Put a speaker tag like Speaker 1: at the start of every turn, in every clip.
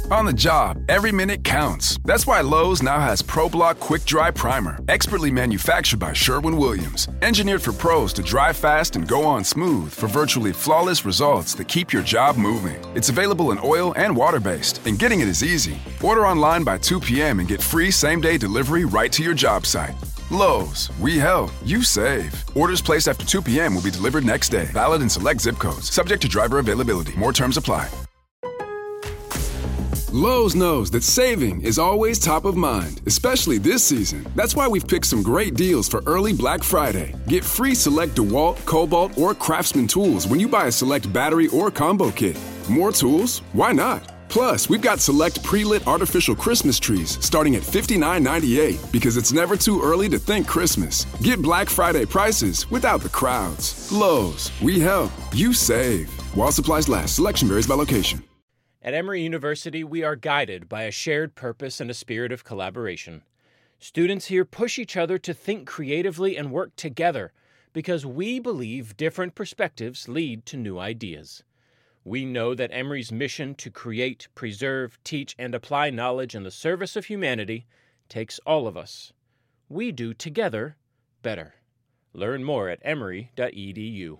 Speaker 1: On the job, every minute counts. That's why Lowe's now has ProBlock Quick Dry Primer, expertly manufactured by Sherwin-Williams. Engineered for pros to dry fast and go on smooth for virtually flawless results that keep your job moving. It's available in oil and water-based, and getting it is easy. Order online by 2 p.m. and get free same-day delivery right to your job site. Lowe's, we help, you save. Orders placed after 2 p.m. will be delivered next day. Valid in select zip codes. Subject to driver availability. More terms apply. Lowe's knows that saving is always top of mind, especially this season. That's why we've picked some great deals for early Black Friday. Get free select DeWalt, Cobalt, or Craftsman tools when you buy a select battery or combo kit. More tools? Why not? Plus, we've got select pre-lit artificial Christmas trees starting at $59.98 because it's never too early to think Christmas. Get Black Friday prices without the crowds. Lowe's, we help, you save. While supplies last, selection varies by location.
Speaker 2: At Emory University, we are guided by a shared purpose and a spirit of collaboration. Students here push each other to think creatively and work together because we believe different perspectives lead to new ideas. We know that Emory's mission to create, preserve, teach, and apply knowledge in the service of humanity takes all of us. We do together better. Learn more at emory.edu.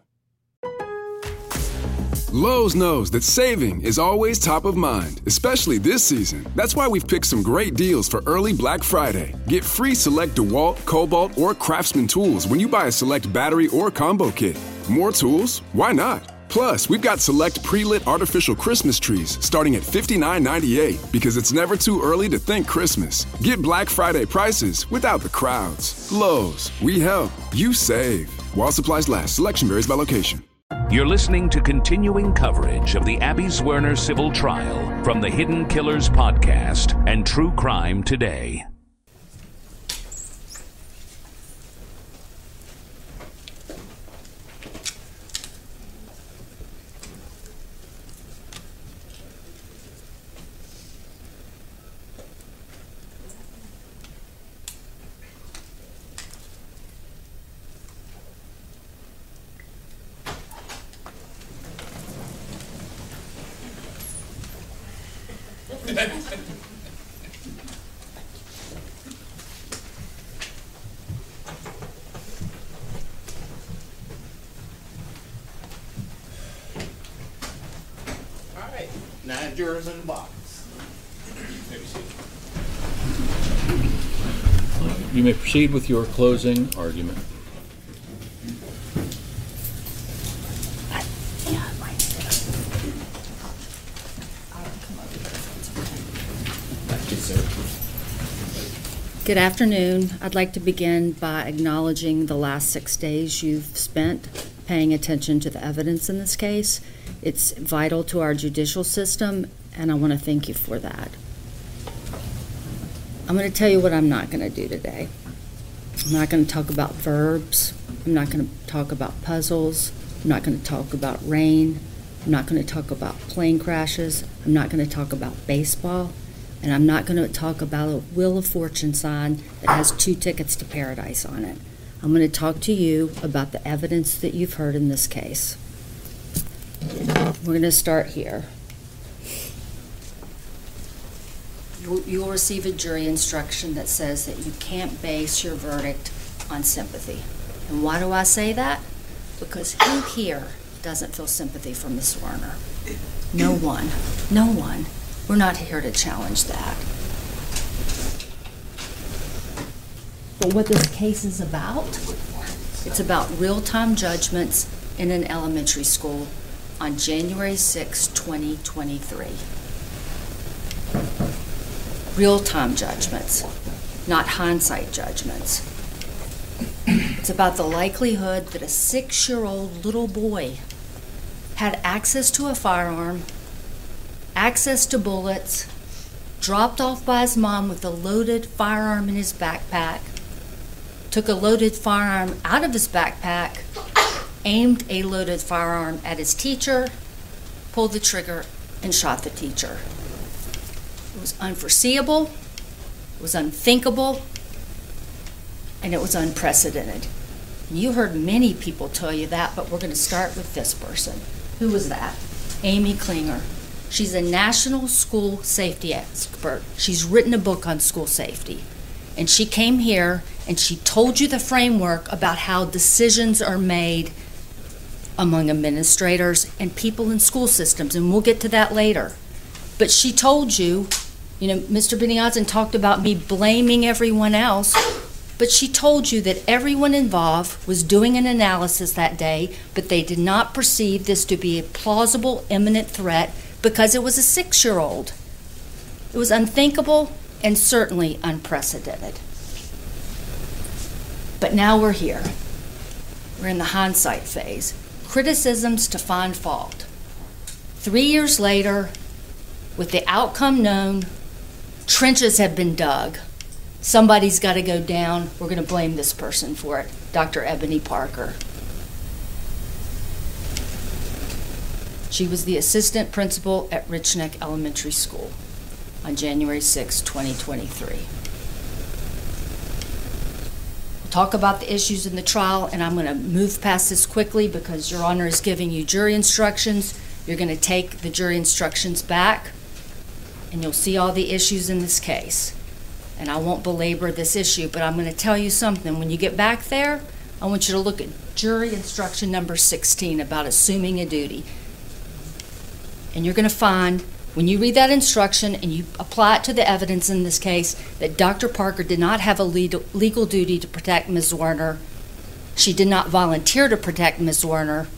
Speaker 1: Lowe's knows that saving is always top of mind, especially this season. That's why we've picked some great deals for early Black Friday. Get free select DeWalt, Cobalt, or Craftsman tools when you buy a select battery or combo kit. More tools? Why not? Plus, we've got select pre-lit artificial Christmas trees starting at $59.98 because it's never too early to think Christmas. Get Black Friday prices without the crowds. Lowe's, we help, you save. While supplies last, selection varies by location.
Speaker 3: You're listening to continuing coverage of the Abby Zwerner civil trial from the Hidden Killers podcast and True Crime Today.
Speaker 4: Nine jurors in the box.
Speaker 5: You may proceed with your closing argument.
Speaker 6: Good afternoon. I'd like to begin by acknowledging the last 6 days you've spent paying attention to the evidence in this case. It's vital to our judicial system, and I want to thank you for that. I'm going to tell you what I'm not going to do today. I'm not going to talk about verbs. I'm not going to talk about puzzles. I'm not going to talk about rain. I'm not going to talk about plane crashes. I'm not going to talk about baseball. And I'm not going to talk about a Wheel of Fortune sign that has 2 tickets to paradise on it. I'm going to talk to you about the evidence that you've heard in this case. We're going to start here. You'll receive a jury instruction that says that you can't base your verdict on sympathy. And why do I say that? Because who here doesn't feel sympathy for Miss Werner? No one. No one. We're not here to challenge that. But what this case is about, it's about real-time judgments in an elementary school on January 6, 2023. Real-time judgments, not hindsight judgments. It's about the likelihood that a 6-year-old little boy had access to a firearm, access to bullets, dropped off by his mom with a loaded firearm in his backpack, took a loaded firearm out of his backpack, aimed a loaded firearm at his teacher, pulled the trigger, and shot the teacher. It was unforeseeable, it was unthinkable, and it was unprecedented. You heard many people tell you that, but we're going to start with this person. Who was that? Amy Klinger. She's a national school safety expert. She's written a book on school safety. And she came here and she told you the framework about how decisions are made among administrators and people in school systems, and we'll get to that later. But she told you, Mr. Beniozen talked about me blaming everyone else, but she told you that everyone involved was doing an analysis that day, but they did not perceive this to be a plausible imminent threat because it was a 6-year-old. It was unthinkable and certainly unprecedented. But now we're here. We're in the hindsight phase. Criticisms to find fault. 3 years later, with the outcome known, trenches have been dug. Somebody's got to go down. We're going to blame this person for it, Dr. Ebony Parker. She was the assistant principal at Rich Neck Elementary School on January 6, 2023. We'll talk about the issues in the trial, and I'm going to move past this quickly because Your Honor is giving you jury instructions. You're going to take the jury instructions back, and you'll see all the issues in this case. And I won't belabor this issue, but I'm going to tell you something. When you get back there, I want you to look at jury instruction number 16 about assuming a duty. And you're going to find, when you read that instruction and you apply it to the evidence in this case, that Dr. Parker did not have a legal duty to protect Ms. Werner. She did not volunteer to protect Ms. Werner.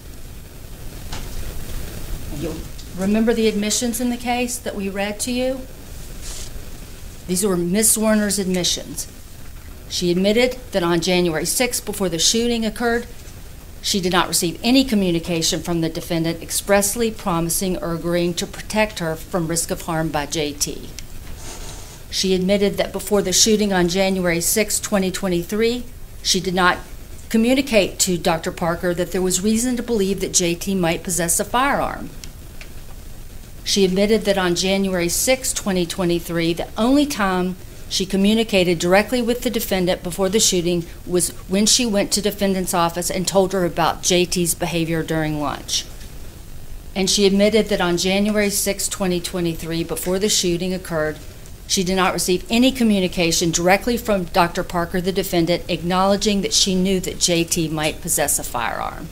Speaker 6: And you'll remember the admissions in the case that we read to you? These were Ms. Werner's admissions. She admitted that on January 6th, before the shooting occurred, she did not receive any communication from the defendant expressly promising or agreeing to protect her from risk of harm by JT. She admitted that before the shooting on January 6, 2023, she did not communicate to Dr. Parker that there was reason to believe that JT might possess a firearm. She admitted that on January 6, 2023, the only time she communicated directly with the defendant before the shooting was when she went to defendant's office and told her about JT's behavior during lunch. And she admitted that on January 6, 2023, before the shooting occurred, she did not receive any communication directly from Dr. Parker, the defendant, acknowledging that she knew that JT might possess a firearm.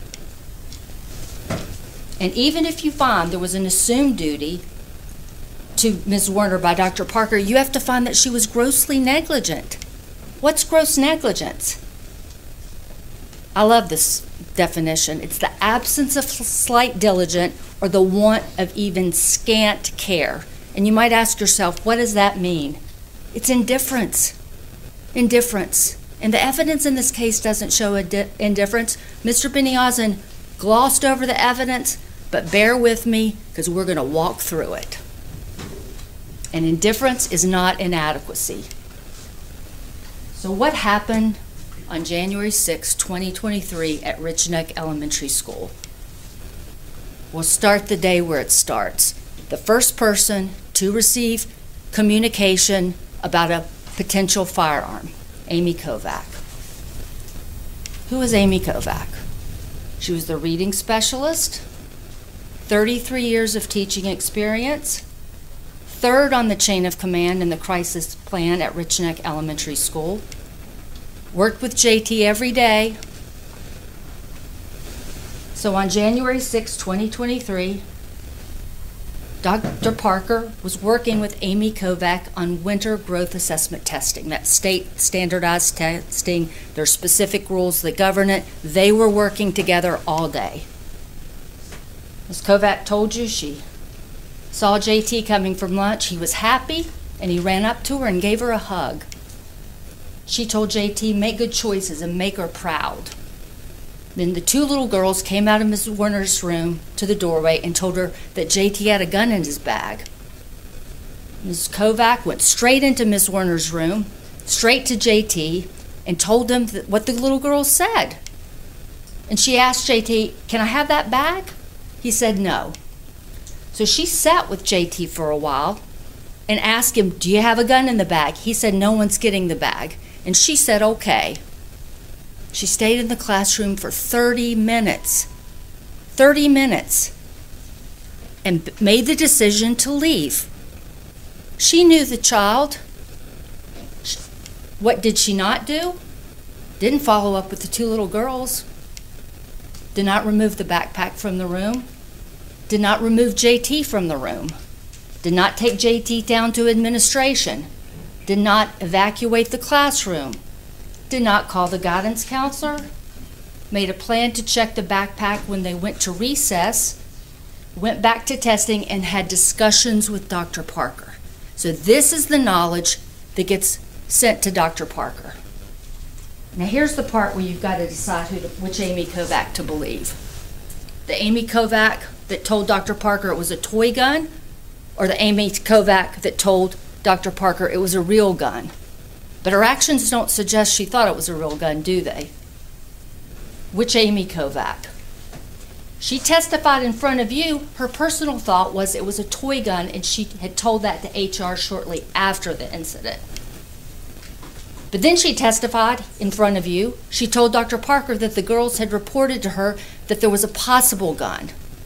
Speaker 6: And even if you find there was an assumed duty to Ms. Werner by Dr. Parker, you have to find that she was grossly negligent. What's gross negligence? I love this definition. It's the absence of slight diligence or the want of even scant care. And you might ask yourself, what does that mean? It's indifference. Indifference. And the evidence in this case doesn't show indifference. Mr. Beniozen glossed over the evidence, but bear with me because we're going to walk through it. And indifference is not inadequacy. So what happened on January 6, 2023 at Rich Neck Elementary School? We'll start the day where it starts. The first person to receive communication about a potential firearm, Amy Kovac. Who is Amy Kovac? She was the reading specialist, 33 years of teaching experience, third on the chain of command in the crisis plan at Rich Neck Elementary School, worked with JT every day. So on January 6, 2023, Dr. Parker was working with Amy Kovac on winter growth assessment testing, that state standardized testing. There's specific rules that govern it. They were working together all day. Ms. Kovac told you she saw JT coming from lunch. He was happy, and he ran up to her and gave her a hug. She told JT, make good choices and make her proud. Then the two little girls came out of Ms. Werner's room to the doorway and told her that JT had a gun in his bag. Ms. Kovac went straight into Ms. Werner's room, straight to JT, and told him what the little girls said. And she asked JT, can I have that bag? He said no. So she sat with JT for a while and asked him, do you have a gun in the bag? He said, no one's getting the bag. And she said, okay. She stayed in the classroom for 30 minutes. 30 minutes. and made the decision to leave. She knew the child. What did she not do? Didn't follow up with the two little girls. Did not remove the backpack from the room. Did not remove JT from the room. Did not take JT down to administration. Did not evacuate the classroom. Did not call the guidance counselor. Made a plan to check the backpack when they went to recess. Went back to testing and had discussions with Dr. Parker. So this is the knowledge that gets sent to Dr. Parker. Now here's the part where you've got to decide which Amy Kovac to believe. The Amy Kovac that told Dr. Parker it was a toy gun, or the Amy Kovac that told Dr. Parker it was a real gun. But her actions don't suggest she thought it was a real gun, do they? Which Amy Kovac? She testified in front of you. Her personal thought was it was a toy gun, and she had told that to HR shortly after the incident. But then she testified in front of you. She told Dr. Parker that the girls had reported to her that there was a possible gun.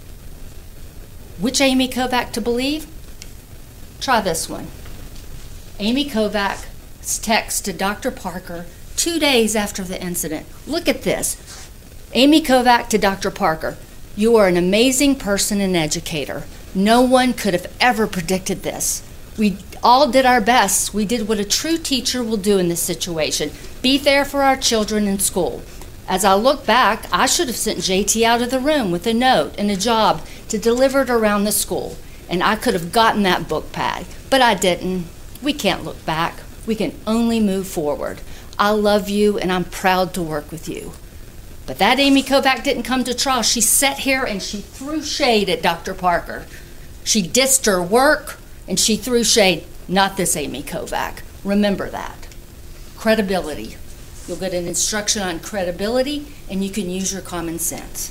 Speaker 6: Which Amy Kovac to believe? Try this one. Amy Kovac's text to Dr. Parker 2 days after the incident. Look at this. Amy Kovac to Dr. Parker. You are an amazing person and educator. No one could have ever predicted this. We all did our best. We did what a true teacher will do in this situation. Be there for our children in school. As I look back, I should have sent JT out of the room with a note and a job to deliver it around the school. And I could have gotten that book pad, but I didn't. We can't look back. We can only move forward. I love you and I'm proud to work with you. But that Amy Kovac didn't come to trial. She sat here and she threw shade at Dr. Parker. She dissed her work and she threw shade. Not this Amy Kovac. Remember that. Credibility. You'll get an instruction on credibility and you can use your common sense.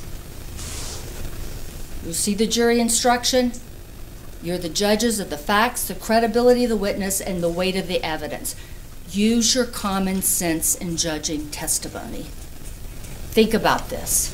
Speaker 6: You'll see the jury instruction. You're the judges of the facts, the credibility of the witness, and the weight of the evidence. Use your common sense in judging testimony. Think about this.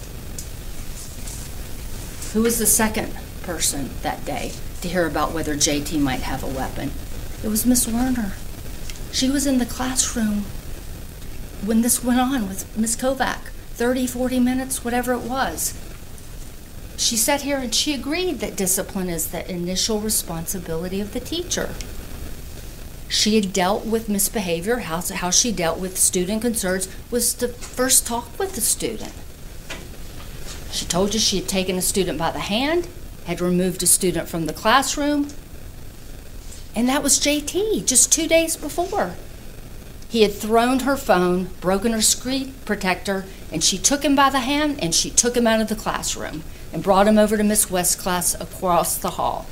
Speaker 6: Who was the second person that day to hear about whether JT might have a weapon? It was Miss Werner. She was in the classroom when this went on with Miss Kovac, 30, 40 minutes, whatever it was. She sat here and she agreed that discipline is the initial responsibility of the teacher. She had dealt with misbehavior. How she dealt with student concerns was to first talk with the student. She told you she had taken a student by the hand, had removed a student from the classroom, and that was JT just 2 days before. He had thrown her phone, broken her screen protector, and she took him by the hand and she took him out of the classroom and brought him over to Miss West's class across the hall.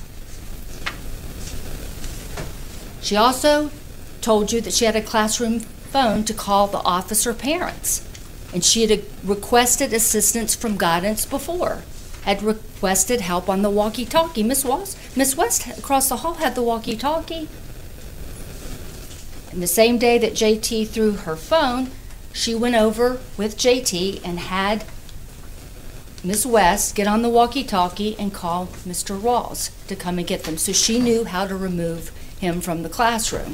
Speaker 6: She also told you that she had a classroom phone to call the office or parents, and she had requested assistance from guidance before, had requested help on the walkie-talkie. Miss West across the hall had the walkie-talkie. And the same day that JT threw her phone, she went over with JT and had Miss West get on the walkie-talkie and call Mr. Rawls to come and get them, so she knew how to remove him from the classroom.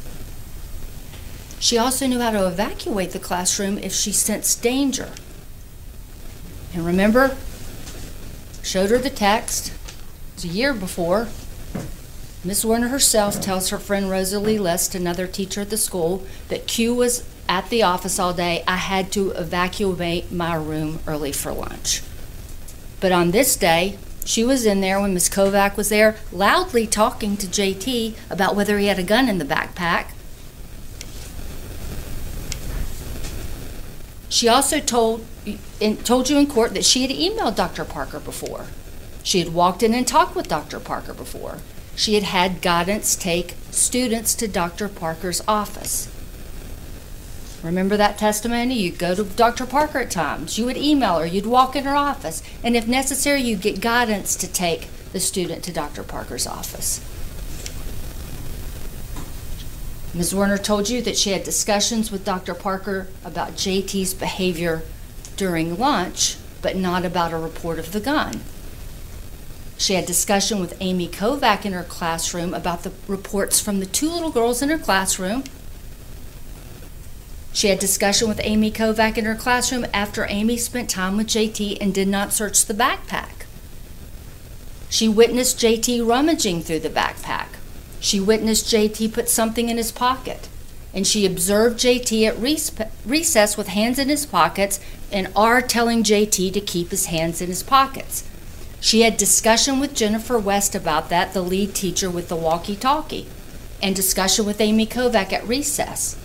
Speaker 6: She also knew how to evacuate the classroom if she sensed danger. And remember, showed her the text. It was a year before. Miss Werner herself tells her friend Rosalie List, another teacher at the school, that Q was at the office all day. I had to evacuate my room early for lunch. But on this day, she was in there when Miss Kovac was there, loudly talking to JT about whether he had a gun in the backpack. She also told you in court that she had emailed Dr. Parker before. She had walked in and talked with Dr. Parker before. She had had guidance take students to Dr. Parker's office. Remember that testimony? You'd go to Dr. Parker at times. You would email her. You'd walk in her office. And if necessary, you'd get guidance to take the student to Dr. Parker's office. Ms. Werner told you that she had discussions with Dr. Parker about JT's behavior during lunch, but not about a report of the gun. She had discussion with Amy Kovac in her classroom about the reports from the 2 little girls in her classroom. She had discussion with Amy Kovac in her classroom after Amy spent time with JT and did not search the backpack. She witnessed JT rummaging through the backpack. She witnessed JT put something in his pocket. And she observed JT at recess with hands in his pockets and R telling JT to keep his hands in his pockets. She had discussion with Jennifer West about that, the lead teacher with the walkie-talkie, and discussion with Amy Kovac at recess.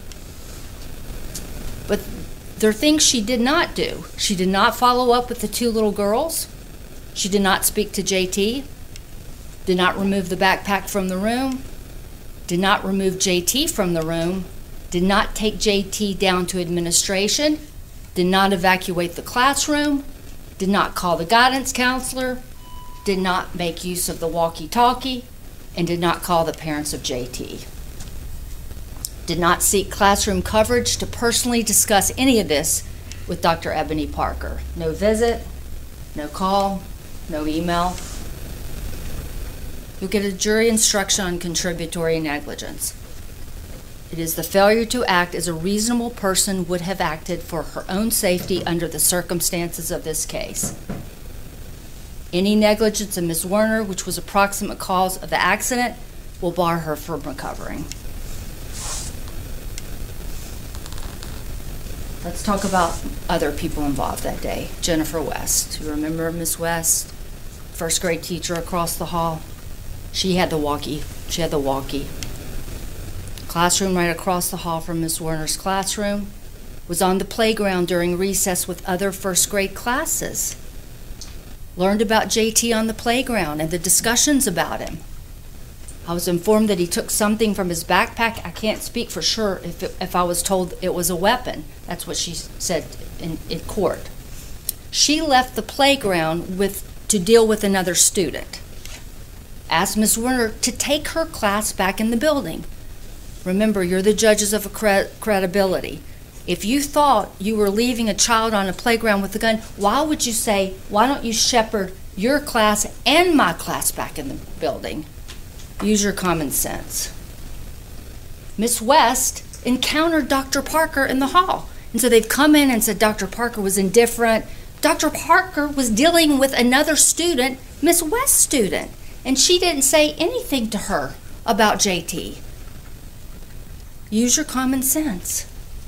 Speaker 6: But there are things she did not do. She did not follow up with the 2 little girls. She did not speak to JT, did not remove the backpack from the room, did not remove JT from the room, did not take JT down to administration, did not evacuate the classroom, did not call the guidance counselor, did not make use of the walkie-talkie, and did not call the parents of JT. Did not seek classroom coverage to personally discuss any of this with Dr. Ebony Parker. No visit, no call, no email. You'll get a jury instruction on contributory negligence. It is the failure to act as a reasonable person would have acted for her own safety under the circumstances of this case. Any negligence of Ms. Werner, which was a proximate cause of the accident, will bar her from recovering. Let's talk about other people involved that day. Jennifer West. You remember Ms. West? First grade teacher across the hall. She had the walkie. Classroom right across the hall from Ms. Werner's classroom. Was on the playground during recess with other first grade classes. Learned about JT on the playground and the discussions about him. I was informed that he took something from his backpack. I can't speak for sure if I was told it was a weapon. That's what she said in court. She left the playground to deal with another student. Asked Ms. Werner to take her class back in the building. Remember, you're the judges of credibility. If you thought you were leaving a child on a playground with a gun, why would you say, why don't you shepherd your class and my class back in the building? Use your common sense. Miss West encountered Dr. Parker in the hall. And so they've come in and said Dr. Parker was indifferent. Dr. Parker was dealing with another student, Miss West's student, and she didn't say anything to her about JT. Use your common sense.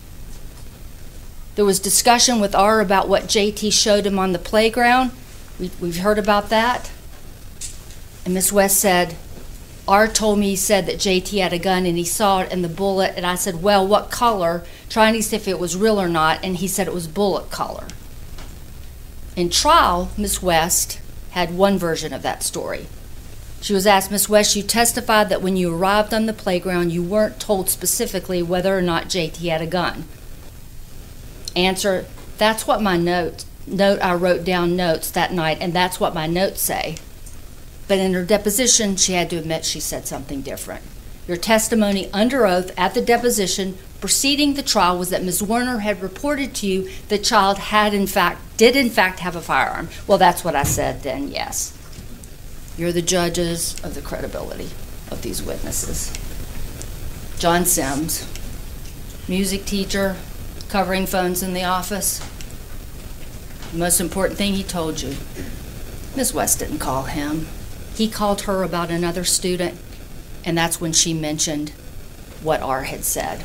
Speaker 6: There was discussion with R about what JT showed him on the playground. We've heard about that. And Miss West said, R told me, he said that JT had a gun and he saw it in the bullet, and I said, well, what color? Trying to see if it was real or not, and he said it was bullet color. In trial, Miss West had one version of that story. She was asked, Miss West, you testified that when you arrived on the playground, you weren't told specifically whether or not JT had a gun. Answer, that's what my note I wrote down notes that night, and that's what my notes say. But in her deposition, she had to admit she said something different. Your testimony under oath at the deposition preceding the trial was that Ms. Werner had reported to you the child did in fact have a firearm. Well, that's what I said then, yes. You're the judges of the credibility of these witnesses. John Sims, music teacher, covering phones in the office. The most important thing he told you, Ms. West didn't call him. He called her about another student, and that's when she mentioned what R had said.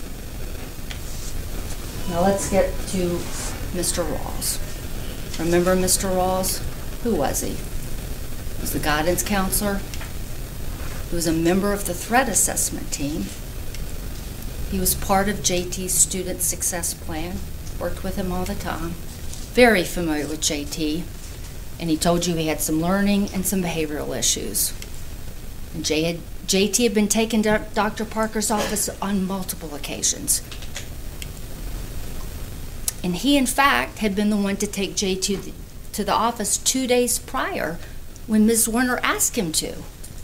Speaker 6: Now let's get to Mr. Rawls. Remember Mr. Rawls? Who was he? He was the guidance counselor. He was a member of the threat assessment team. He was part of JT's student success plan, worked with him all the time, very familiar with JT, and he told you he had some learning and some behavioral issues. And JT had been taken to Dr. Parker's office on multiple occasions. And he, in fact, had been the one to take JT to the office 2 days prior when Ms. Werner asked him to.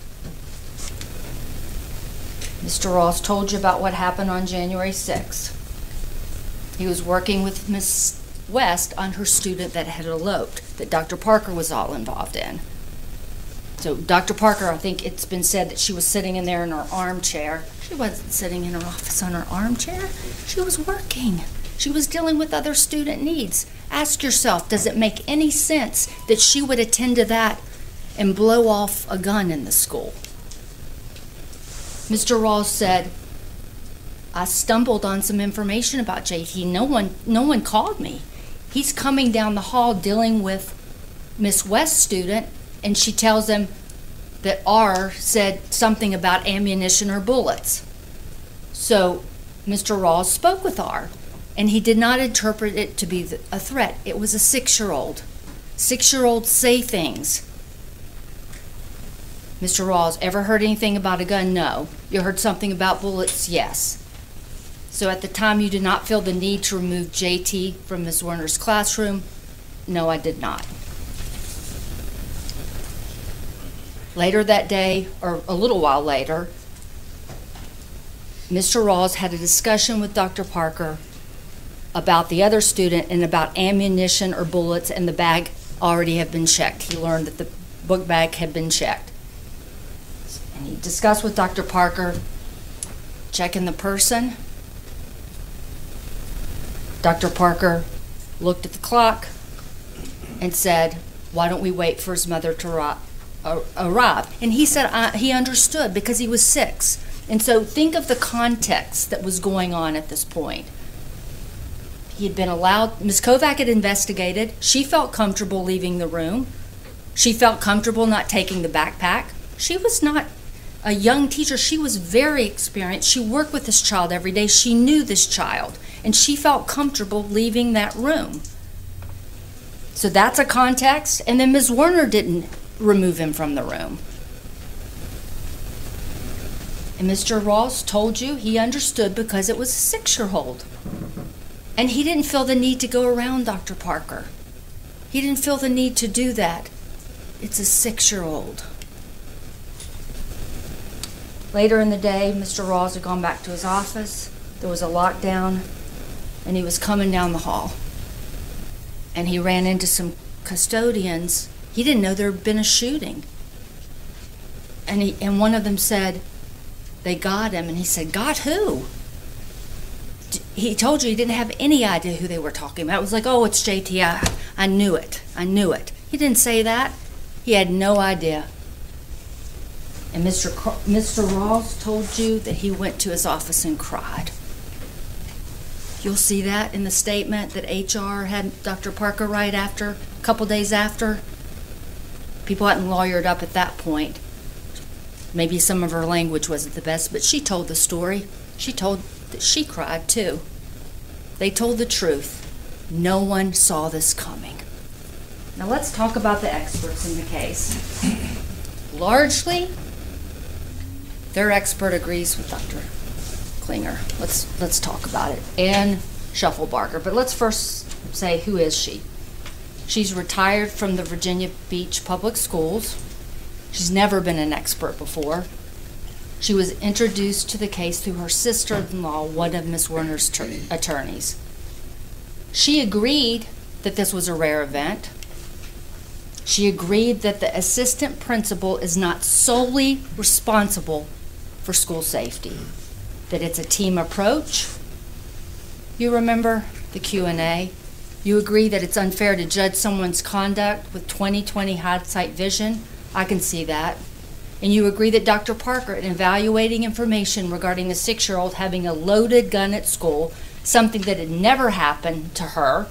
Speaker 6: Mr. Ross told you about what happened on January 6th. He was working with Ms. West on her student that had eloped, that Dr. Parker was all involved in. So Dr. Parker, I think it's been said that she was sitting in there in her armchair. She wasn't sitting in her office on her armchair. She was working. She was dealing with other student needs. Ask yourself, does it make any sense that she would attend to that and blow off a gun in the school? Mr. Rawls said, I stumbled on some information about JT. No one called me. He's coming down the hall dealing with Miss West's student, and she tells him that R said something about ammunition or bullets. So Mr. Rawls spoke with R, and he did not interpret it to be a threat. It was a 6-year-old. 6-year-olds say things. Mr. Rawls, ever heard anything about a gun? No. You heard something about bullets? Yes. So at the time you did not feel the need to remove JT from Ms. Werner's classroom? No, I did not. Later that day, or a little while later, Mr. Rawls had a discussion with Dr. Parker about the other student and about ammunition or bullets, and the bag already had been checked. He learned that the book bag had been checked. And he discussed with Dr. Parker, checking the person. Dr. Parker looked at the clock and said, why don't we wait for his mother to arrive? And he said he understood because he was 6. And so think of the context that was going on at this point. He had been allowed, Ms. Kovac had investigated. She felt comfortable leaving the room. She felt comfortable not taking the backpack. She was not a young teacher. She was very experienced. She worked with this child every day. She knew this child, and she felt comfortable leaving that room. So that's a context. And then Ms. Werner didn't remove him from the room. And Mr. Rawls told you he understood because it was a 6-year-old. And he didn't feel the need to go around Dr. Parker. He didn't feel the need to do that. It's a 6-year-old. Later in the day, Mr. Rawls had gone back to his office. There was a lockdown, and he was coming down the hall. And he ran into some custodians. He didn't know there had been a shooting. And one of them said, they got him, and he said, got who? He told you he didn't have any idea who they were talking about. It was like, oh, it's JT. I knew it. I knew it. He didn't say that. He had no idea. And Mr. Rawls told you that he went to his office and cried. You'll see that in the statement that HR had Dr. Parker write after, a couple days after. People hadn't lawyered up at that point. Maybe some of her language wasn't the best, but she told the story. She told that she cried too. They told the truth. No one saw this coming. Now let's talk about the experts in the case. Largely, their expert agrees with Dr. Klinger. Let's talk about it. Ann Schuffelbarger. But let's first say, who is she? She's retired from the Virginia Beach Public Schools. She's never been an expert before. She was introduced to the case through her sister-in-law, one of Ms. Werner's attorneys. She agreed that this was a rare event. She agreed that the assistant principal is not solely responsible for school safety, that it's a team approach. You remember the Q&A? You agree that it's unfair to judge someone's conduct with 20/20 hindsight vision. I can see that. And you agree that Dr. Parker, in evaluating information regarding a 6-year-old having a loaded gun at school, something that had never happened to her,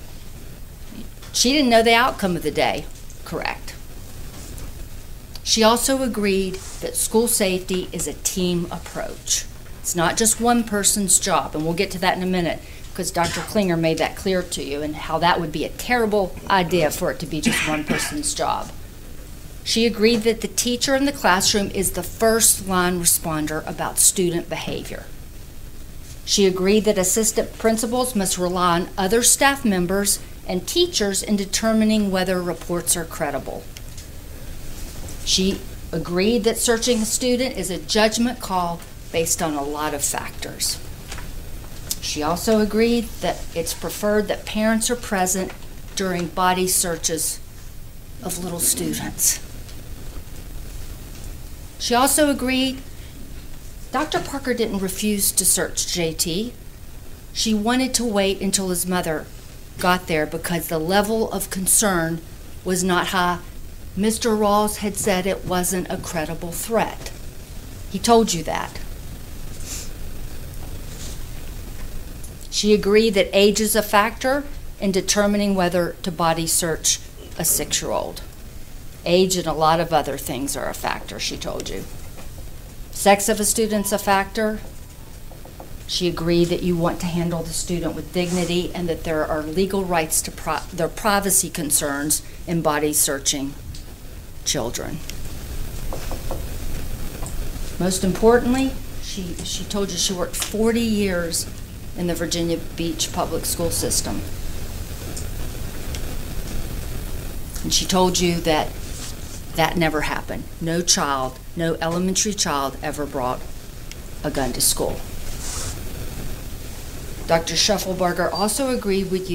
Speaker 6: she didn't know the outcome of the day. Correct. She also agreed that school safety is a team approach. It's not just one person's job, and we'll get to that in a minute, because Dr. Klinger made that clear to you and how that would be a terrible idea for it to be just one person's job. She agreed that the teacher in the classroom is the first line responder about student behavior. She agreed that assistant principals must rely on other staff members and teachers in determining whether reports are credible. She agreed that searching a student is a judgment call based on a lot of factors. She also agreed that it's preferred that parents are present during body searches of little students. She also agreed Dr. Parker didn't refuse to search JT. She wanted to wait until his mother got there because the level of concern was not high. Mr. Rawls had said it wasn't a credible threat. He told you that. She agreed that age is a factor in determining whether to body search a 6-year-old. Age and a lot of other things are a factor, she told you. Sex of a student's a factor. She agreed that you want to handle the student with dignity and that there are legal rights to their privacy concerns in body searching children. Most importantly, she told you she worked 40 years in the Virginia Beach public school system. And she told you that that never happened. No child, no elementary child ever brought a gun to school. Dr. Shuffleberger also agreed with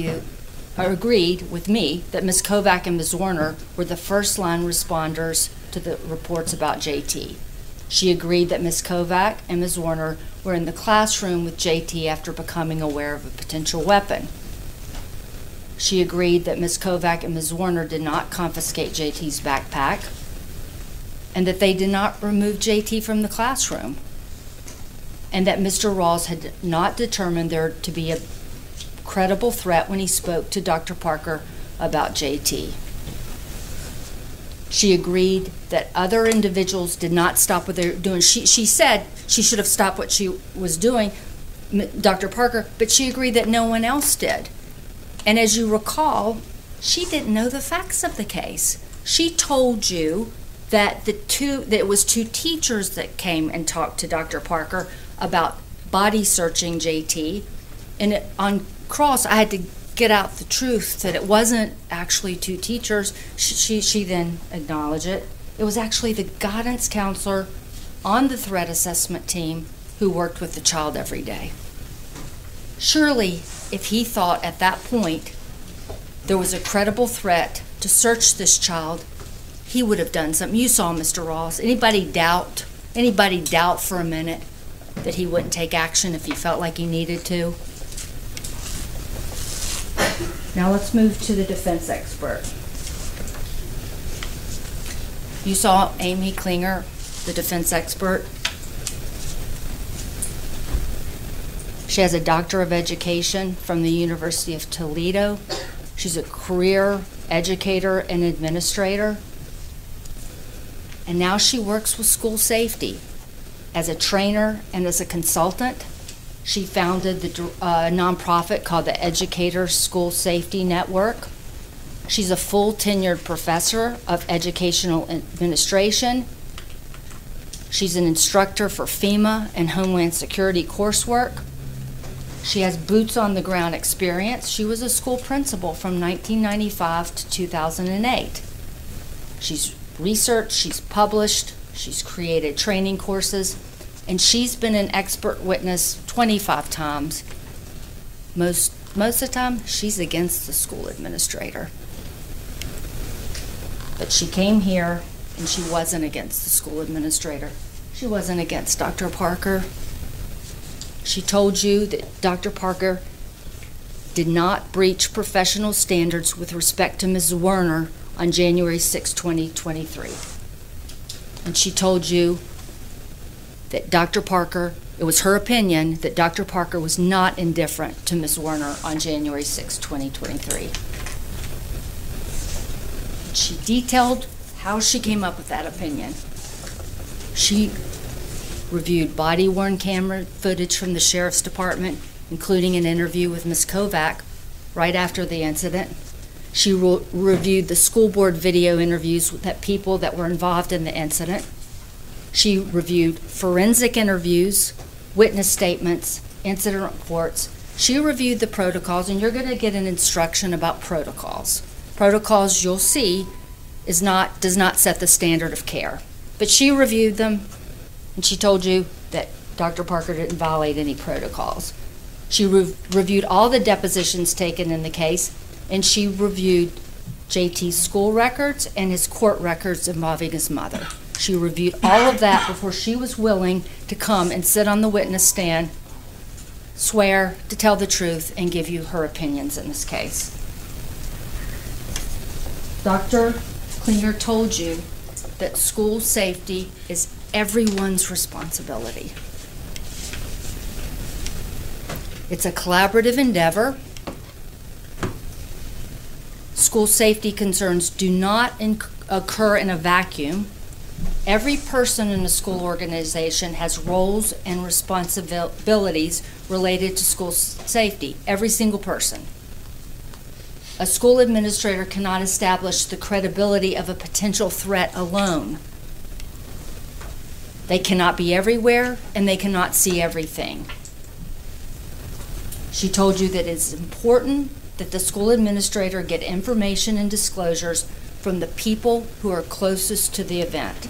Speaker 6: me that Ms. Kovac and Ms. Werner were the first line responders to the reports about JT. She agreed that Ms. Kovac and Ms. Werner were in the classroom with JT after becoming aware of a potential weapon. She agreed that Ms. Kovac and Ms. Werner did not confiscate JT's backpack and that they did not remove JT from the classroom, and that Mr. Rawls had not determined there to be a credible threat when he spoke to Dr. Parker about JT. She agreed that other individuals did not stop what they were doing. She said she should have stopped what she was doing, Dr. Parker, but she agreed that no one else did. And as you recall, she didn't know the facts of the case. She told you that it was 2 teachers that came and talked to Dr. Parker about body searching JT. And on cross, I had to get out the truth that it wasn't actually 2 teachers. She then acknowledged it. It was actually the guidance counselor on the threat assessment team who worked with the child every day. Surely, if he thought at that point there was a credible threat to search this child, he would have done something. You saw Mr. Rawls. Anybody doubt for a minute that he wouldn't take action if he felt like he needed to? Now let's move to the defense expert. You saw Amy Klinger, the defense expert. She has a Doctor of Education from the University of Toledo. She's a career educator and administrator. And now she works with school safety as a trainer and as a consultant. She founded the nonprofit called the Educator School Safety Network. She's a full tenured professor of educational administration. She's an instructor for FEMA and Homeland Security coursework. She has boots on the ground experience. She was a school principal from 1995 to 2008. She's researched, she's published, she's created training courses, and she's been an expert witness 25 times. Most of the time, she's against the school administrator. But she came here and she wasn't against the school administrator. She wasn't against Dr. Parker. She told you that Dr. Parker did not breach professional standards with respect to Ms. Werner on January 6, 2023. And she told you that Dr. Parker, it was her opinion that Dr. Parker was not indifferent to Ms. Werner on January 6, 2023. She detailed how she came up with that opinion. She reviewed body-worn camera footage from the Sheriff's Department, including an interview with Ms. Kovac right after the incident. She reviewed the school board video interviews with people that were involved in the incident. She reviewed forensic interviews, witness statements, incident reports. She reviewed the protocols, and you're going to get an instruction about protocols. Protocols, you'll see, does not set the standard of care. But she reviewed them, and she told you that Dr. Parker didn't violate any protocols. She reviewed all the depositions taken in the case, and she reviewed JT's school records and his court records involving his mother. She reviewed all of that before she was willing to come and sit on the witness stand, swear to tell the truth, and give you her opinions in this case. Dr. Klinger told you that school safety is everyone's responsibility. It's a collaborative endeavor. School safety concerns do not occur in a vacuum. Every person in a school organization has roles and responsibilities related to school safety, every single person. A school administrator cannot establish the credibility of a potential threat alone. They cannot be everywhere, and they cannot see everything. She told you that it's important that the school administrator get information and disclosures from the people who are closest to the event.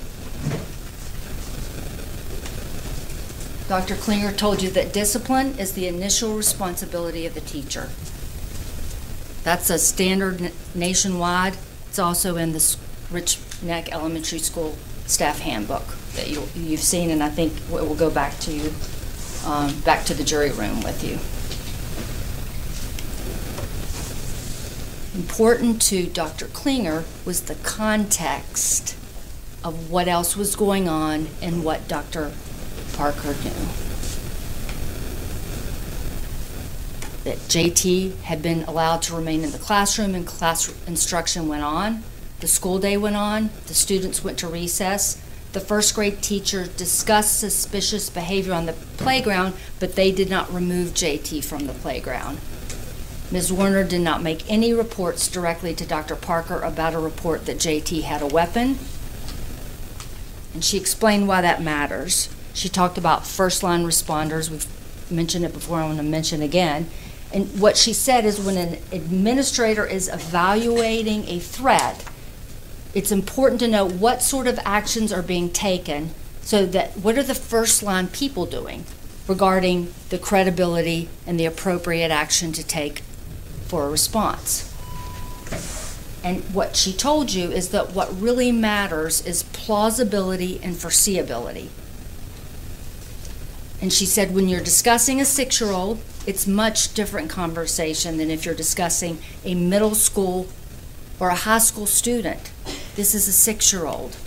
Speaker 6: Dr. Klinger told you that discipline is the initial responsibility of the teacher. That's a standard nationwide. It's also in the Rich Neck Elementary School staff handbook that you've seen, and I think we'll go back to you, back to the jury room with you. Important to Dr. Klinger was the context of what else was going on and what Dr. Parker knew. That JT had been allowed to remain in the classroom and class instruction went on. The school day went on. The students went to recess. The first grade teacher discussed suspicious behavior on the playground, but they did not remove JT from the playground. Ms. Werner did not make any reports directly to Dr. Parker about a report that JT had a weapon, and she explained why that matters. She talked about first-line responders. We've mentioned it before, I want to mention again. And what she said is when an administrator is evaluating a threat, it's important to know what sort of actions are being taken, so that what are the first-line people doing regarding the credibility and the appropriate action to take for a response. And what she told you is that what really matters is plausibility and foreseeability. And she said when you're discussing a 6-year-old, it's much different conversation than if you're discussing a middle school or a high school student. This is a 6-year-old.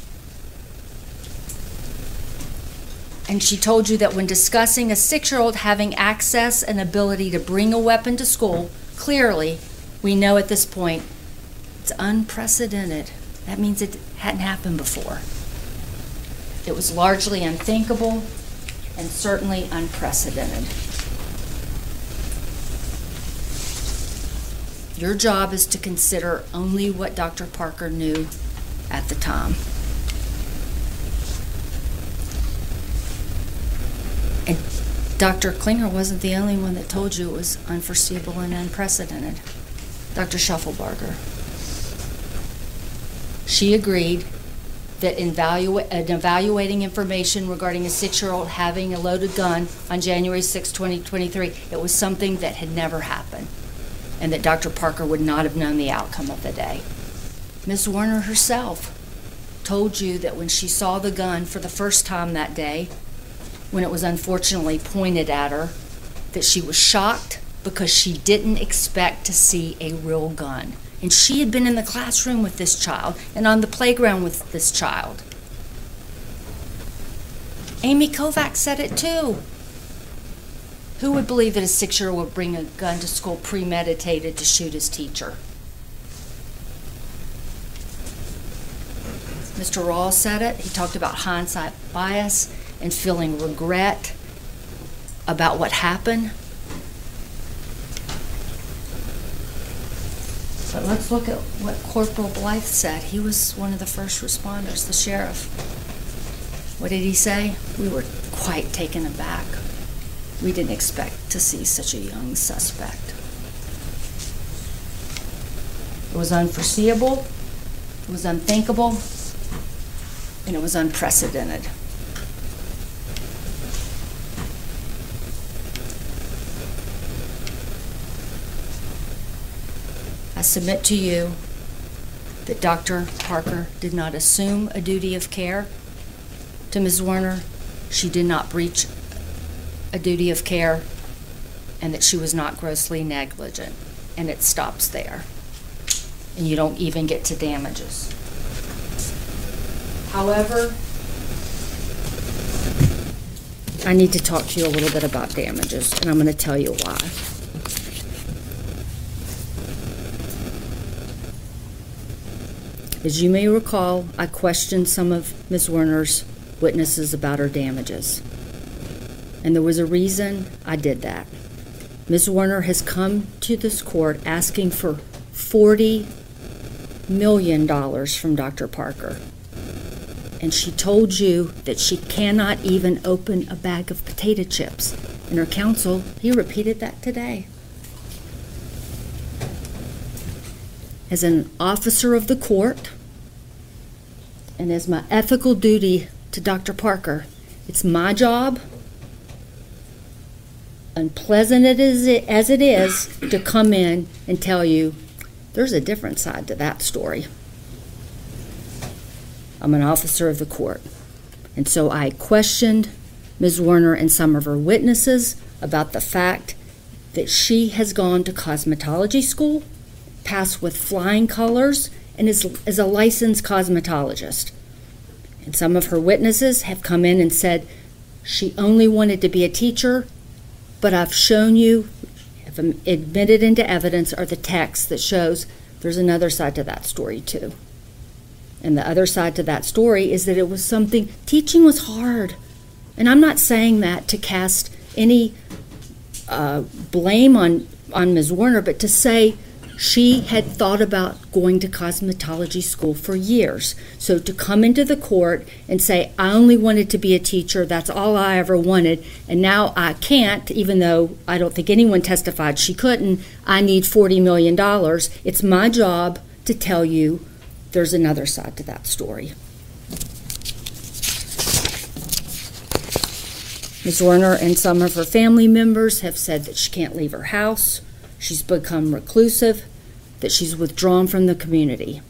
Speaker 6: And she told you that when discussing a 6-year-old having access and ability to bring a weapon to school, clearly, we know at this point, it's unprecedented. That means it hadn't happened before. It was largely unthinkable and certainly unprecedented. Your job is to consider only what Dr. Parker knew at the time. And Dr. Klinger wasn't the only one that told you it was unforeseeable and unprecedented. Dr. Shufflebarger. She agreed that in evaluating information regarding a 6-year-old having a loaded gun on January 6, 2023, it was something that had never happened, and that Dr. Parker would not have known the outcome of the day. Ms. Werner herself told you that when she saw the gun for the first time that day, when it was unfortunately pointed at her, that she was shocked because she didn't expect to see a real gun. And she had been in the classroom with this child and on the playground with this child. Amy Kovacs said it too. Who would believe that a 6-year-old would bring a gun to school premeditated to shoot his teacher? Mr. Rawls said it. He talked about hindsight bias and feeling regret about what happened. But let's look at what Corporal Blythe said. He was one of the first responders, the sheriff. What did he say? We were quite taken aback. We didn't expect to see such a young suspect. It was unforeseeable, it was unthinkable, and it was unprecedented. I submit to you that Dr. Parker did not assume a duty of care. to Ms. Werner, she did not breach a duty of care and that she was not grossly negligent. And it stops there. And you don't even get to damages. However, I need to talk to you a little bit about damages, and I'm going to tell you why. As you may recall, I questioned some of Ms. Werner's witnesses about her damages. And there was a reason I did that. Ms. Werner has come to this court asking for $40 million from Dr. Parker. And she told you that she cannot even open a bag of potato chips. And her counsel, he repeated that today. As an officer of the court, and as my ethical duty to Dr. Parker, it's my job, unpleasant as it is, to come in and tell you there's a different side to that story. I'm an officer of the court. And so I questioned Ms. Werner and some of her witnesses about the fact that she has gone to cosmetology school, passed with flying colors, and is a licensed cosmetologist. And some of her witnesses have come in and said she only wanted to be a teacher, but I've shown you, have admitted into evidence, are the texts that shows there's another side to that story too. And the other side to that story is that it was something, teaching was hard. And I'm not saying that to cast any blame on Ms. Werner, but to say she had thought about going to cosmetology school for years. So to come into the court and say, I only wanted to be a teacher, that's all I ever wanted, and now I can't, even though I don't think anyone testified she couldn't, I need $40 million. It's my job to tell you there's another side to that story. Ms. Werner and some of her family members have said that she can't leave her house, she's become reclusive, that she's withdrawn from the community.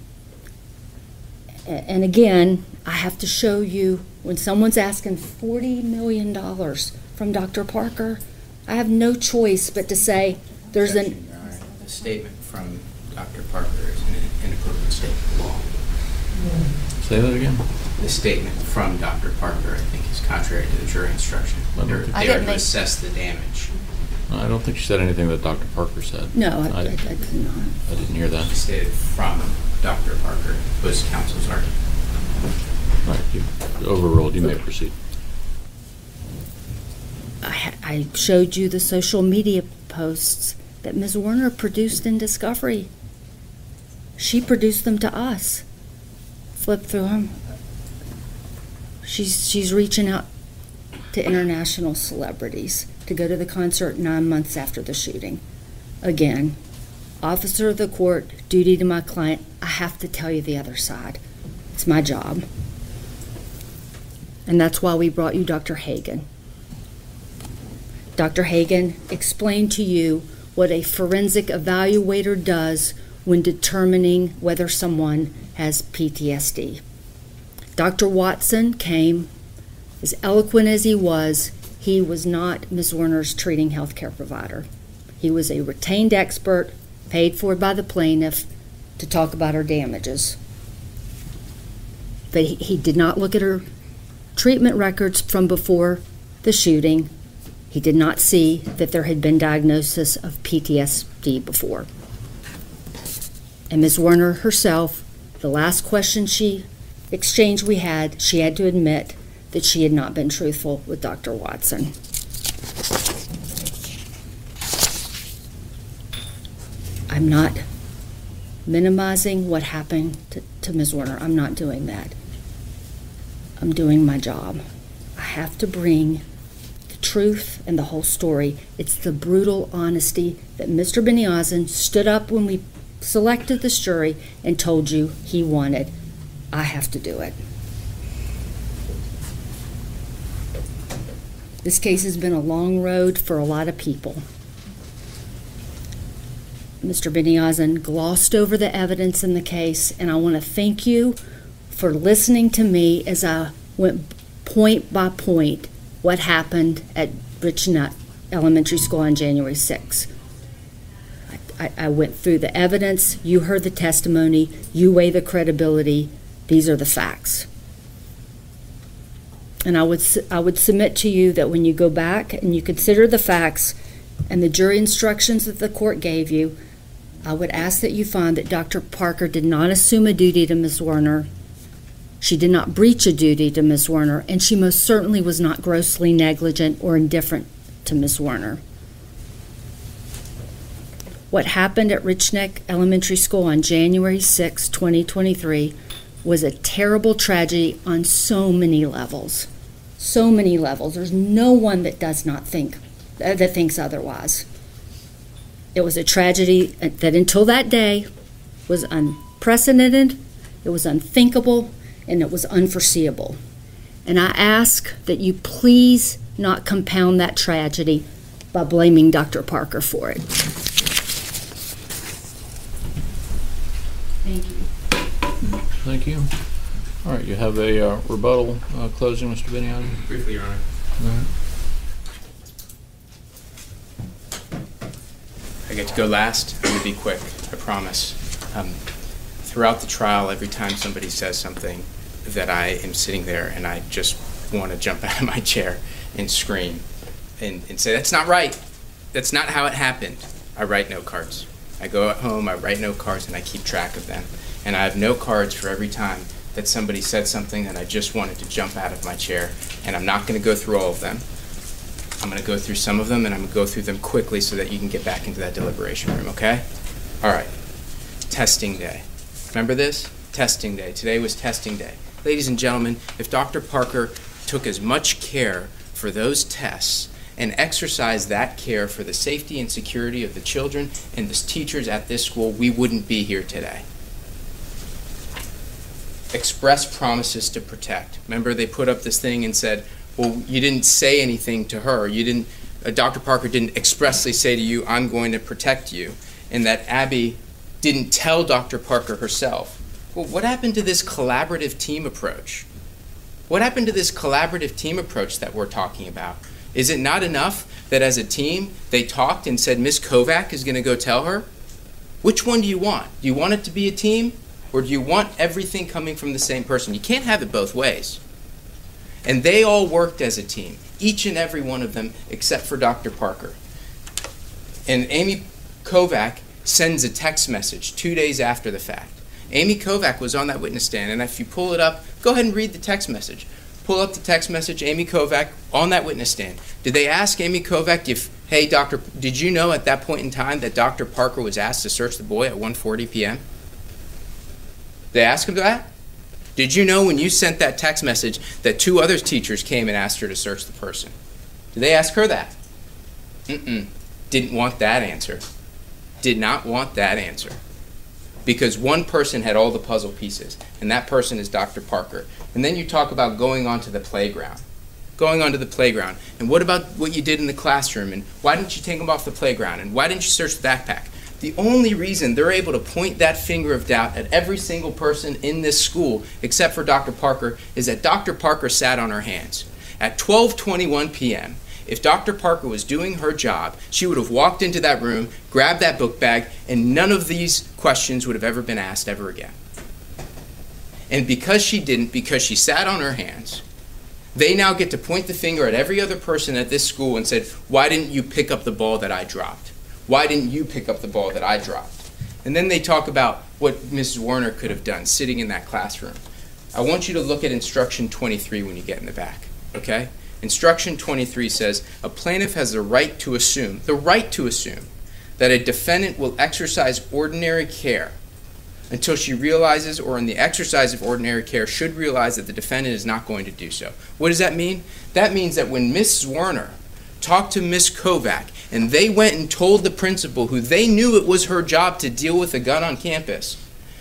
Speaker 6: And again, I have to show you, when someone's asking $40 million from Dr. Parker, I have no choice but to say there's
Speaker 4: Your Honor, the statement from Dr. Parker is an inappropriate statement of law.
Speaker 5: Say that again?
Speaker 4: The statement from Dr. Parker, I think, is contrary to the jury instruction. They're there to assess the damage.
Speaker 5: I don't think she said anything that Dr. Parker said.
Speaker 6: No, I did not.
Speaker 5: I didn't hear that.
Speaker 4: She stated from Dr. Parker, was counsel's argument.
Speaker 5: All right, you overruled. You may proceed.
Speaker 6: I showed you the social media posts that Ms. Werner produced in discovery. She produced them to us. Flip through them. She's reaching out to international celebrities to go to the concert 9 months after the shooting. Again, officer of the court, duty to my client, I have to tell you the other side. It's my job. And that's why we brought you Dr. Hagen. Dr. Hagen explained to you what a forensic evaluator does when determining whether someone has PTSD. Dr. Watson came, as eloquent as he was not Ms. Werner's treating healthcare provider. He was a retained expert, paid for by the plaintiff, to talk about her damages. But he did not look at her treatment records from before the shooting. He did not see that there had been diagnosis of PTSD before. And Ms. Werner herself, the last question exchange we had, she had to admit that she had not been truthful with Dr. Watson. I'm not minimizing what happened to Ms. Werner. I'm not doing that. I'm doing my job. I have to bring the truth and the whole story. It's the brutal honesty that Mr. Beniazin stood up when we selected this jury and told you he wanted. I have to do it. This case has been a long road for a lot of people. Mr. Beniazin glossed over the evidence in the case, and I want to thank you for listening to me as I went point by point what happened at Rich Neck Elementary School on January 6th. I went through the evidence, you heard the testimony, you weigh the credibility, these are the facts. And I would submit to you that when you go back and you consider the facts and the jury instructions that the court gave you, I would ask that you find that Dr. Parker did not assume a duty to Ms. Werner. She did not breach a duty to Ms. Werner, and she most certainly was not grossly negligent or indifferent to Ms. Werner. What happened at Rich Neck Elementary School on January 6, 2023 was a terrible tragedy on so many levels. So many levels. There's no one that does not think, that thinks otherwise. It was a tragedy that until that day was unprecedented, it was unthinkable, and it was unforeseeable. And I ask that you please not compound that tragedy by blaming Dr. Parker for it. Thank you.
Speaker 5: Thank you. All right, you have a rebuttal closing, Mr. Biniani?
Speaker 4: Briefly, Your Honor.
Speaker 5: All right.
Speaker 4: I get to go last. I'm going to be quick, I promise. Throughout the trial, every time somebody says something, that I am sitting there and I just want to jump out of my chair and scream and say, that's not right. That's not how it happened. I write note cards. I go at home, I write note cards, and I keep track of them. And I have note cards for every time that somebody said something that I just wanted to jump out of my chair. And I'm not going to go through all of them. I'm going to go through some of them, and I'm going to go through them quickly so that you can get back into that deliberation room, okay? All right. Testing day. Remember this? Testing day. Today was testing day. Ladies and gentlemen, if Dr. Parker took as much care for those tests and exercised that care for the safety and security of the children and the teachers at this school, we wouldn't be here today. Express promises to protect. Remember, they put up this thing and said, well, you didn't say anything to her. You didn't. Dr. Parker didn't expressly say to you, I'm going to protect you. And that Abby didn't tell Dr. Parker herself. Well, what happened to this collaborative team approach? What happened to this collaborative team approach that we're talking about? Is it not enough that as a team they talked and said Ms. Kovac is going to go tell her? Which one do you want? Do you want it to be a team, or do you want everything coming from the same person? You can't have it both ways. And they all worked as a team, each and every one of them except for Dr. Parker. And Amy Kovac sends a text message 2 days after the fact. Amy Kovac was on that witness stand, and if you pull it up, go ahead and read the text message. Pull up the text message, Amy Kovac on that witness stand. Did they ask Amy Kovac if, hey, doctor, did you know at that point in time that Dr. Parker was asked to search the boy at 1:40 p.m.? They asked him that? Did you know when you sent that text message that 2 other teachers came and asked her to search the person? Did they ask her that? Didn't want that answer. Did not want that answer. Because one person had all the puzzle pieces, and that person is Dr. Parker. And then you talk about going onto the playground. Going onto the playground. And what about what you did in the classroom? And why didn't you take them off the playground? And why didn't you search the backpack? The only reason they're able to point that finger of doubt at every single person in this school, except for Dr. Parker, is that Dr. Parker sat on her hands. At 12:21 p.m., if Dr. Parker was doing her job, she would have walked into that room, grabbed that book bag, and none of these questions would have ever been asked ever again. And because she didn't, because she sat on her hands, they now get to point the finger at every other person at this school and said, why didn't you pick up the ball that I dropped? Why didn't you pick up the ball that I dropped? And then they talk about what Mrs. Werner could have done sitting in that classroom. I want you to look at instruction 23 when you get in the back, okay? Instruction 23 says, a plaintiff has the right to assume, that a defendant will exercise ordinary care until she realizes, or in the exercise of ordinary care, should realize that the defendant is not going to do so. What does that mean? That means that when Mrs. Werner talked to Ms. Kovac, and they went and told the principal, who they knew it was her job to deal with a gun on campus,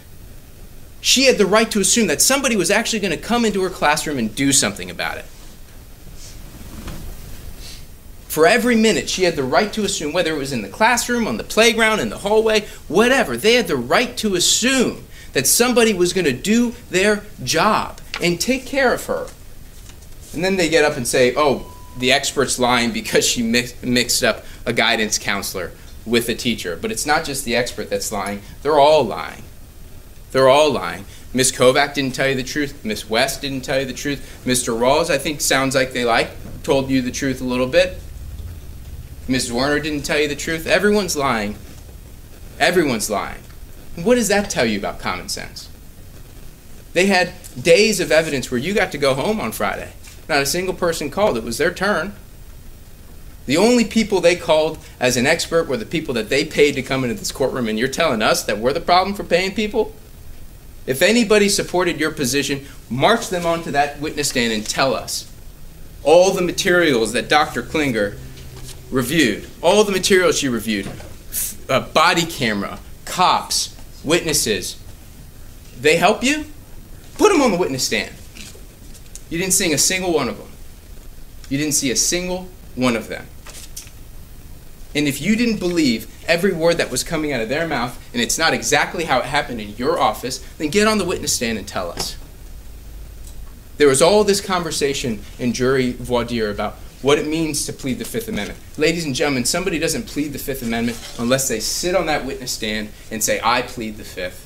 Speaker 4: she had the right to assume that somebody was actually going to come into her classroom and do something about it. For every minute, she had the right to assume, whether it was in the classroom, on the playground, in the hallway, whatever, they had the right to assume that somebody was going to do their job and take care of her. And then they get up and say, oh, the expert's lying because she mixed up a guidance counselor with a teacher. But it's not just the expert that's lying. They're all lying. They're all lying. Ms. Kovac didn't tell you the truth. Ms. West didn't tell you the truth. Mr. Rawls, I think, sounds like they told you the truth a little bit. Ms. Werner didn't tell you the truth. Everyone's lying. Everyone's lying. What does that tell you about common sense? They had days of evidence where you got to go home on Friday. Not a single person called. It was their turn. The only people they called as an expert were the people that they paid to come into this courtroom, and you're telling us that we're the problem for paying people? If anybody supported your position, march them onto that witness stand and tell us all the materials that Dr. Klinger reviewed, all the materials she reviewed, body camera, cops, witnesses. They help you? Put them on the witness stand. You didn't sing a single one of them. You didn't see a single one of them. And if you didn't believe every word that was coming out of their mouth, and it's not exactly how it happened in your office, then get on the witness stand and tell us. There was all this conversation in jury voir dire about what it means to plead the Fifth Amendment. Ladies and gentlemen, somebody doesn't plead the Fifth Amendment unless they sit on that witness stand and say, I plead the Fifth.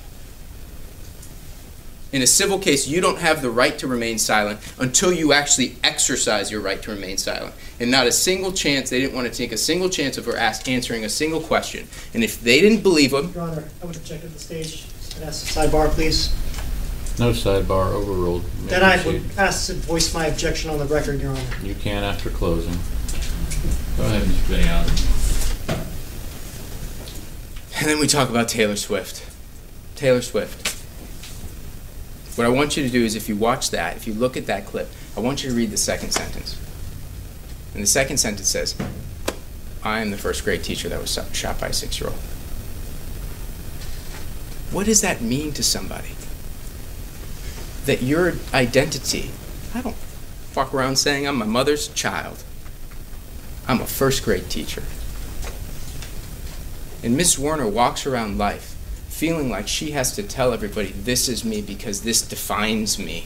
Speaker 4: In a civil case, you don't have the right to remain silent until you actually exercise your right to remain silent. And not a single chance, they didn't want to take a single chance of her answering a single question. And if they didn't believe them...
Speaker 7: Your Honor, I would object at the stage. I'd ask the sidebar, please.
Speaker 5: No sidebar, overruled.
Speaker 7: Then I would ask to voice my objection on the record, Your Honor.
Speaker 5: You can after closing. Go ahead, Mr. Benioff.
Speaker 4: And then we talk about Taylor Swift. Taylor Swift. What I want you to do is, if you watch that, if you look at that clip, I want you to read the second sentence. And the second sentence says, I am the first grade teacher that was shot by a 6-year-old. What does that mean to somebody? That your identity, I don't walk around saying I'm my mother's child. I'm a first grade teacher. And Ms. Werner walks around life feeling like she has to tell everybody, this is me because this defines me.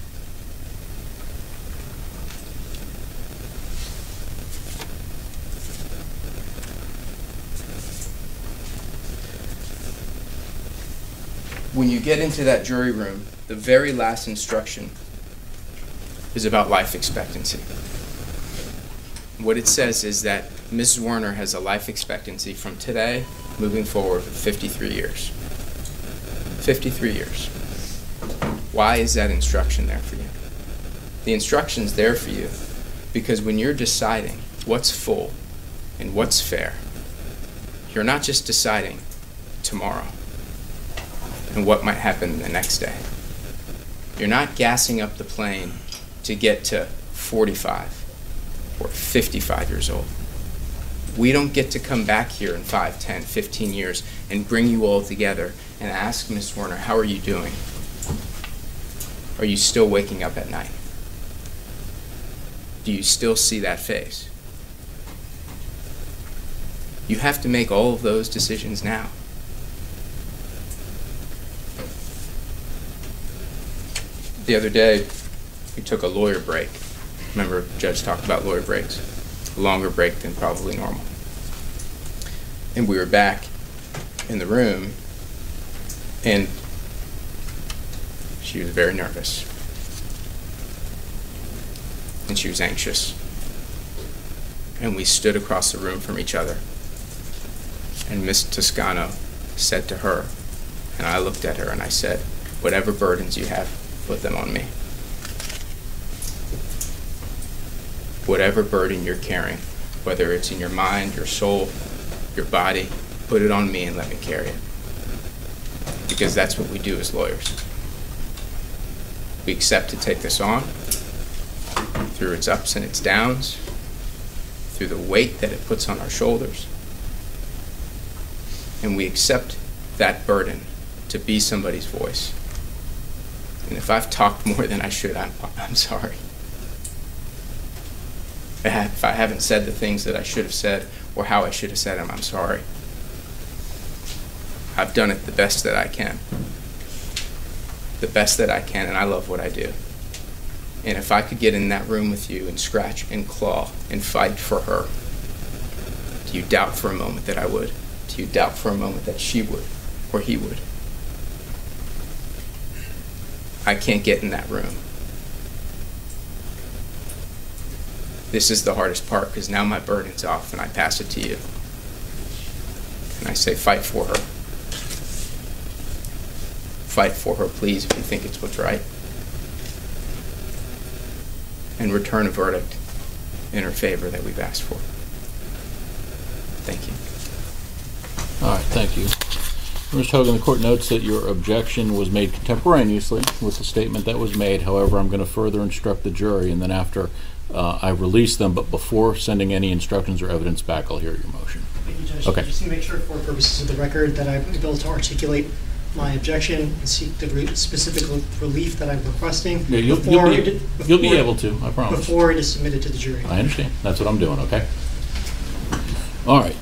Speaker 4: When you get into that jury room, the very last instruction is about life expectancy. What it says is that Mrs. Werner has a life expectancy from today moving forward of 53 years. 53 years. Why is that instruction there for you? The instruction's there for you because when you're deciding what's full and what's fair, you're not just deciding tomorrow and what might happen the next day. You're not gassing up the plane to get to 45 or 55 years old. We don't get to come back here in 5, 10, 15 years and bring you all together and ask Ms. Werner, how are you doing? Are you still waking up at night? Do you still see that face? You have to make all of those decisions now. The other day, we took a lawyer break. Remember, the judge talked about lawyer breaks. A longer break than probably normal. And we were back in the room, and she was very nervous. And she was anxious. And we stood across the room from each other. And Miss Toscano said to her, and I looked at her and I said, whatever burdens you have, put them on me. Whatever burden you're carrying, whether it's in your mind, your soul, your body, put it on me and let me carry it. Because that's what we do as lawyers. We accept to take this on through its ups and its downs, through the weight that it puts on our shoulders. And we accept that burden to be somebody's voice. And if I've talked more than I should, I'm sorry. If I haven't said the things that I should have said or how I should have said them, I'm sorry. I've done it the best that I can. The best that I can, and I love what I do. And if I could get in that room with you and scratch and claw and fight for her, do you doubt for a moment that I would? Do you doubt for a moment that she would or he would? I can't get in that room. This is the hardest part, because now my burden's off and I pass it to you. And I say, fight for her. Fight for her, please, if you think it's what's right. And return a verdict in her favor that we've asked for. Thank you.
Speaker 5: All right, thank you. Mr. Hogan, the court notes that your objection was made contemporaneously with the statement that was made. However, I'm going to further instruct the jury, and then after I release them, but before sending any instructions or evidence back, I'll hear your motion.
Speaker 7: Thank you, Judge.
Speaker 5: Okay.
Speaker 7: Just to make sure for purposes of the record that I'm able to articulate my objection and seek the specific relief that I'm requesting.
Speaker 5: Yeah, you'll be able to, I promise.
Speaker 7: Before it is submitted to the jury.
Speaker 5: I understand. That's what I'm doing, okay? All right.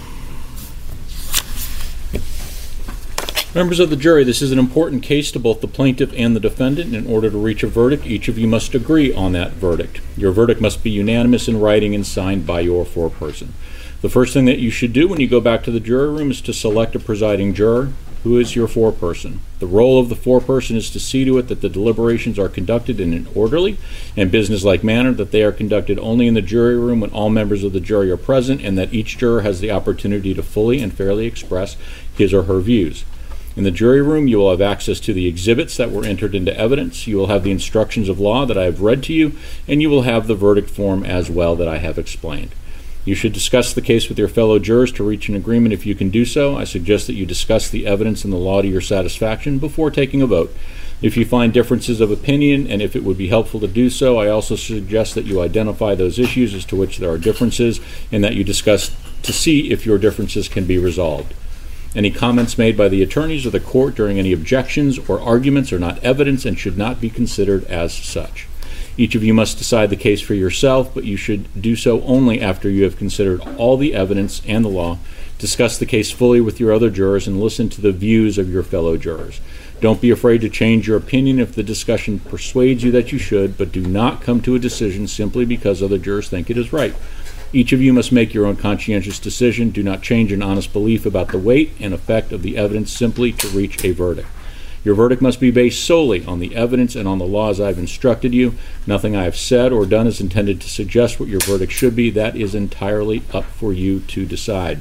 Speaker 5: Members of the jury, this is an important case to both the plaintiff and the defendant. In order to reach a verdict, each of you must agree on that verdict. Your verdict must be unanimous in writing and signed by your foreperson. The first thing that you should do when you go back to the jury room is to select a presiding juror. Who is your foreperson? The role of the foreperson is to see to it that the deliberations are conducted in an orderly and businesslike manner, that they are conducted only in the jury room when all members of the jury are present, and that each juror has the opportunity to fully and fairly express his or her views. In the jury room, you will have access to the exhibits that were entered into evidence. You will have the instructions of law that I have read to you, and you will have the verdict form as well that I have explained. You should discuss the case with your fellow jurors to reach an agreement if you can do so. I suggest that you discuss the evidence and the law to your satisfaction before taking a vote. If you find differences of opinion, and if it would be helpful to do so, I also suggest that you identify those issues as to which there are differences, and that you discuss to see if your differences can be resolved. Any comments made by the attorneys or the court during any objections or arguments are not evidence and should not be considered as such. Each of you must decide the case for yourself, but you should do so only after you have considered all the evidence and the law, discuss the case fully with your other jurors, and listen to the views of your fellow jurors. Don't be afraid to change your opinion if the discussion persuades you that you should, but do not come to a decision simply because other jurors think it is right. Each of you must make your own conscientious decision. Do not change an honest belief about the weight and effect of the evidence simply to reach a verdict. Your verdict must be based solely on the evidence and on the laws I've instructed you. Nothing I have said or done is intended to suggest what your verdict should be. That is entirely up for you to decide.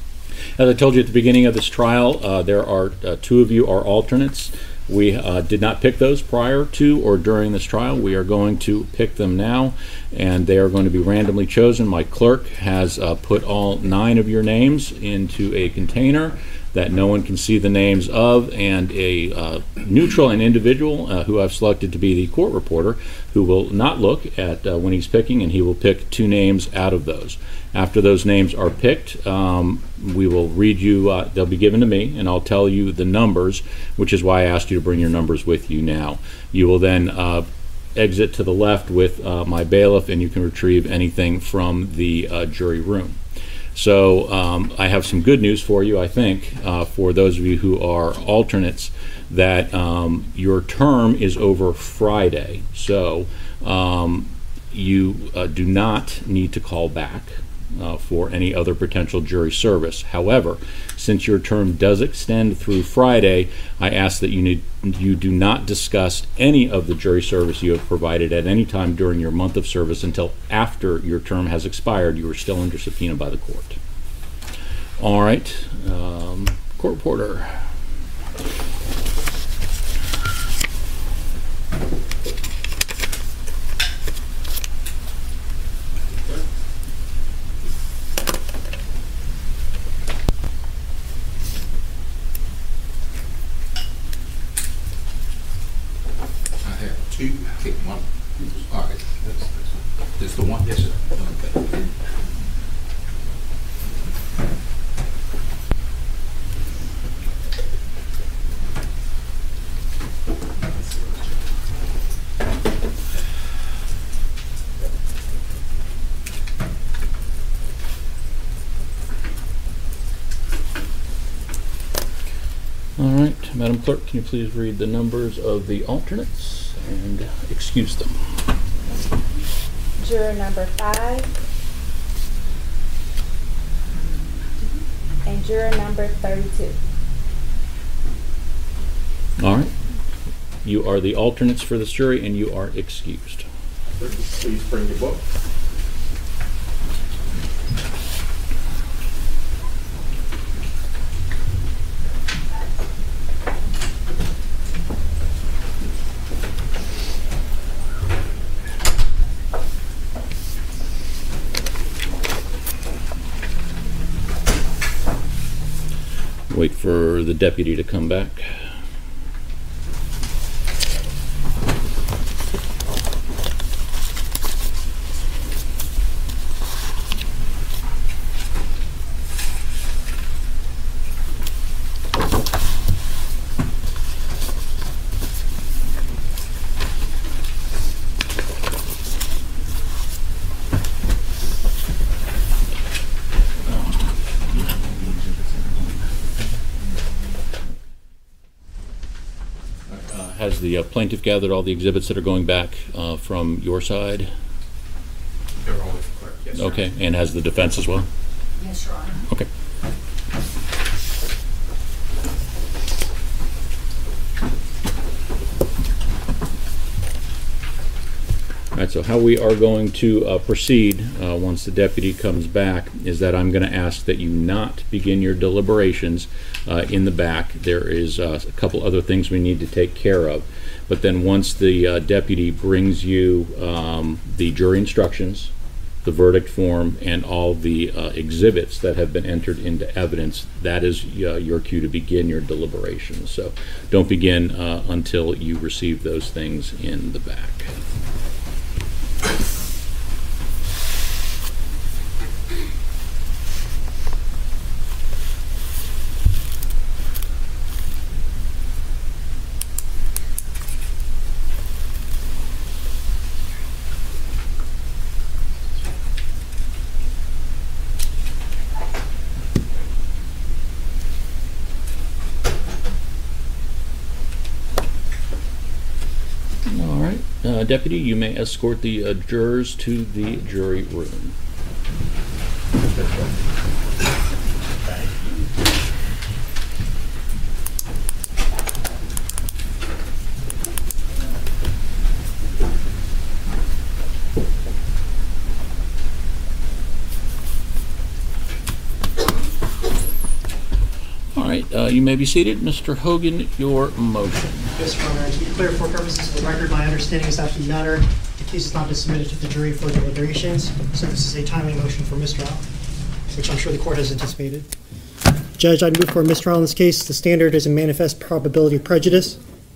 Speaker 5: As I told you at the beginning of this trial, there are two of you are alternates. We did not pick those prior to or during this trial. We are going to pick them now, and they are going to be randomly chosen. My clerk has put all 9 of your names into a container that no one can see the names of, and a neutral and individual who I've selected to be the court reporter, who will not look at when he's picking, and he will pick 2 names out of those. After those names are picked, we will read you, they'll be given to me, and I'll tell you the numbers, which is why I asked you to bring your numbers with you now. You will then exit to the left with my bailiff, and you can retrieve anything from the jury room. So I have some good news for you, I think, for those of you who are alternates, that your term is over Friday. So you do not need to call back for any other potential jury service. However, since your term does extend through Friday, I ask that you do not discuss any of the jury service you have provided at any time during your month of service until after your term has expired. You are still under subpoena by the court. All right, court reporter.
Speaker 8: Okay, 1. All right, that's the one? Yes, sir. Okay.
Speaker 5: All right, Madam Clerk, can you please read the numbers of the alternates? and excuse them.
Speaker 9: Juror number 5 and juror number 32.
Speaker 5: All right. You are the alternates for this jury, and you are excused.
Speaker 10: Please bring your book.
Speaker 5: Wait for the deputy to come back. Has the plaintiff gathered all the exhibits that are going back from your side?
Speaker 4: They're all correct, yes, Your
Speaker 5: Okay, and has the defense as well?
Speaker 6: Yes, Your Honor.
Speaker 5: Okay. All right, so how we are going to proceed once the deputy comes back is that I'm going to ask that you not begin your deliberations in the back. There is a couple other things we need to take care of. But then once the deputy brings you the jury instructions, the verdict form, and all the exhibits that have been entered into evidence, that is your cue to begin your deliberations. So don't begin until you receive those things in the back. Deputy, you may escort the jurors to the jury room. All right, you may be seated. Mr. Hogan, your motion.
Speaker 7: Yes, Your Honor. To be clear, for purposes of the record, my understanding is after the matter, the case has not been submitted to the jury for deliberations, so this is a timely motion for mistrial, which I'm sure the court has anticipated. Judge, I move for a mistrial in this case. The standard is a manifest probability of prejudice.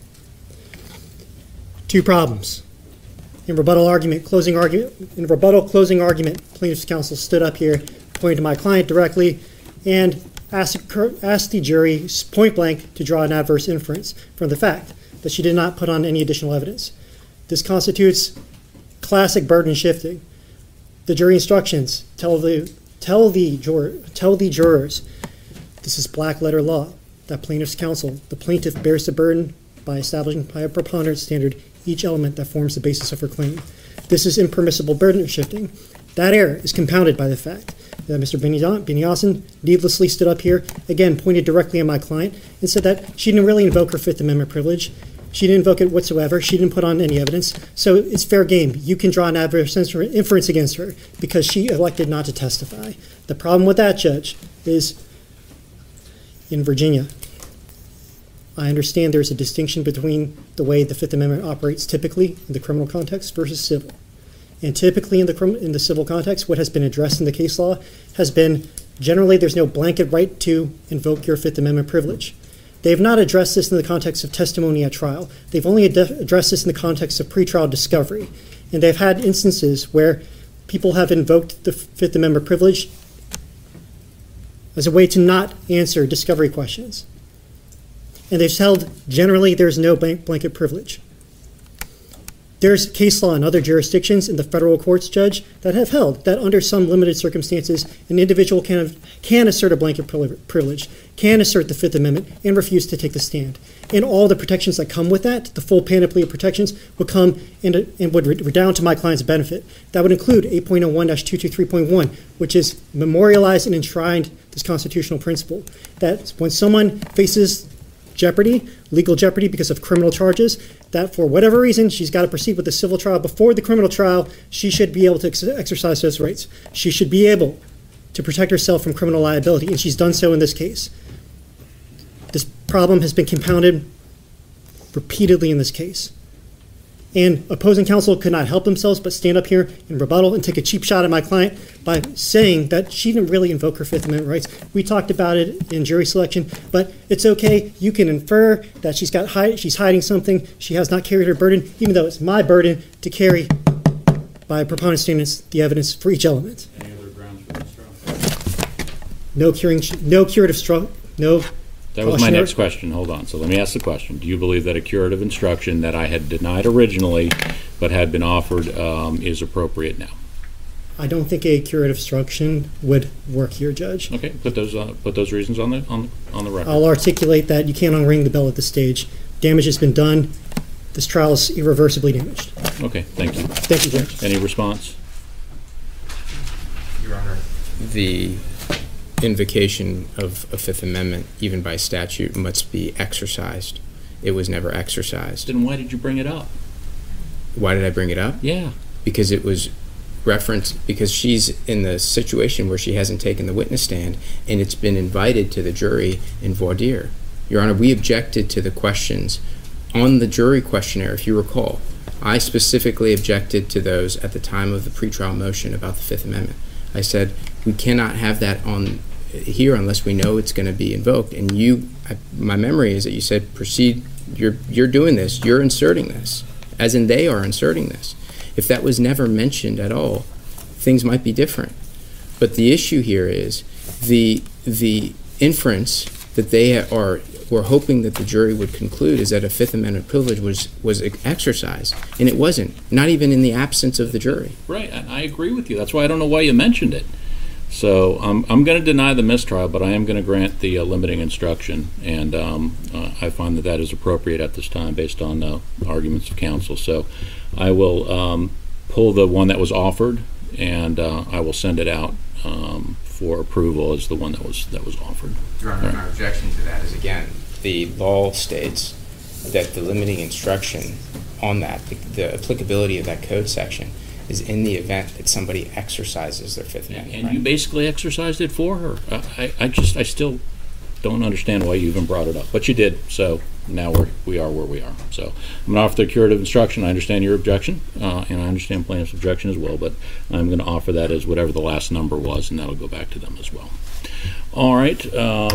Speaker 7: Two problems. In rebuttal, closing argument, plaintiff's counsel stood up here, pointed to my client directly, and asked the jury point blank to draw an adverse inference from the fact that she did not put on any additional evidence. This constitutes classic burden shifting. The jury instructions tell the jurors, this is black letter law, that plaintiff's counsel, the plaintiff bears the burden by establishing by a preponderance standard each element that forms the basis of her claim. This is impermissible burden shifting. That error is compounded by the fact that Mr. Beniossen needlessly stood up here, again pointed directly at my client, and said that she didn't really invoke her Fifth Amendment privilege. She didn't invoke it whatsoever. She didn't put on any evidence. So it's fair game. You can draw an adverse inference against her because she elected not to testify. The problem with that, Judge, is in Virginia, I understand there's a distinction between the way the Fifth Amendment operates typically in the criminal context versus civil. And typically in the civil context, what has been addressed in the case law has been generally there's no blanket right to invoke your Fifth Amendment privilege. They have not addressed this in the context of testimony at trial. They've only addressed this in the context of pretrial discovery. And they've had instances where people have invoked the Fifth Amendment privilege as a way to not answer discovery questions. And they've held generally there's no blanket privilege. There's case law in other jurisdictions in the federal courts, Judge, that have held that under some limited circumstances, an individual can assert a blanket privilege, can assert the Fifth Amendment, and refuse to take the stand. And all the protections that come with that, the full panoply of protections, would come and would redound to my client's benefit. That would include 8.01-223.1, which is memorialized and enshrined this constitutional principle, that when someone faces jeopardy, legal jeopardy because of criminal charges, that for whatever reason she's got to proceed with the civil trial before the criminal trial, she should be able to exercise those rights. She should be able to protect herself from criminal liability, and she's done so in this case. This problem has been compounded repeatedly in this case. And opposing counsel could not help themselves but stand up here and rebuttal and take a cheap shot at my client by saying that she didn't really invoke her Fifth Amendment rights. We talked about it in jury selection, but it's okay. You can infer that she's hiding something. She has not carried her burden, even though it's my burden to carry, by preponderance standards, the evidence for each element.
Speaker 5: Any other grounds for mistrial?
Speaker 7: No curative struggle. No.
Speaker 5: That was my next question. Hold on. So let me ask the question. Do you believe that a curative instruction that I had denied originally but had been offered is appropriate now?
Speaker 7: I don't think a curative instruction would work here, Judge.
Speaker 5: Okay. Put those reasons on the record.
Speaker 7: I'll articulate that. You can't unring the bell at this stage. Damage has been done. This trial is irreversibly damaged.
Speaker 5: Okay. Thank you.
Speaker 7: Thank you, Judge.
Speaker 5: Any response?
Speaker 4: Your Honor, the invocation of a Fifth Amendment, even by statute, must be exercised. It was never exercised.
Speaker 5: Then why did you bring it up?
Speaker 4: Why did I bring it up?
Speaker 5: Yeah.
Speaker 4: Because it was referenced, because she's in the situation where she hasn't taken the witness stand, and it's been invited to the jury in voir dire. Your Honor, we objected to the questions on the jury questionnaire, if you recall. I specifically objected to those at the time of the pretrial motion about the Fifth Amendment. I said, we cannot have that on here unless we know it's going to be invoked. And my memory is that you said, proceed, you're doing this, you're inserting this, as in they are inserting this. If that was never mentioned at all, things might be different. But the issue here is the inference that they were hoping that the jury would conclude is that a Fifth Amendment privilege was exercised, and it wasn't, not even in the absence of the jury.
Speaker 5: Right, and I agree with you. That's why I don't know why you mentioned it. So I'm going to deny the mistrial, but I am going to grant the limiting instruction, and I find that is appropriate at this time based on arguments of counsel. So I will pull the one that was offered, and I will send it out for approval as the one that was offered.
Speaker 4: Your Honor, my objection to that is, again, the law states that the limiting instruction on that, the applicability of that code section, is in the event that somebody exercises their Fifth Amendment.
Speaker 5: And right? You basically exercised it for her. I still don't understand why you even brought it up, but you did. So now we are where we are. So I'm going to offer the curative instruction. I understand your objection, and I understand plaintiff's objection as well, but I'm going to offer that as whatever the last number was, and that'll go back to them as well. All right,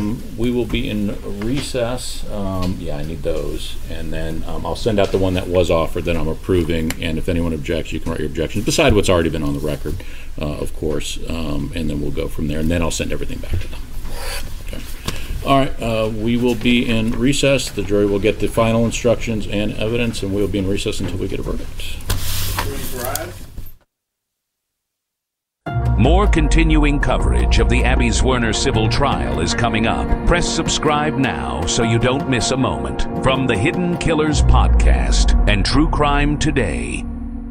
Speaker 5: we will be in recess. Yeah, I need those. And then I'll send out the one that was offered that I'm approving, and if anyone objects, you can write your objections, beside what's already been on the record, of course, and then we'll go from there, and then I'll send everything back to them. Okay. All right, we will be in recess. The jury will get the final instructions and evidence, and we'll be in recess until we get a verdict.
Speaker 3: More continuing coverage of the Abby Zwerner civil trial is coming up. Press subscribe now so you don't miss a moment. From the Hidden Killers Podcast and True Crime Today.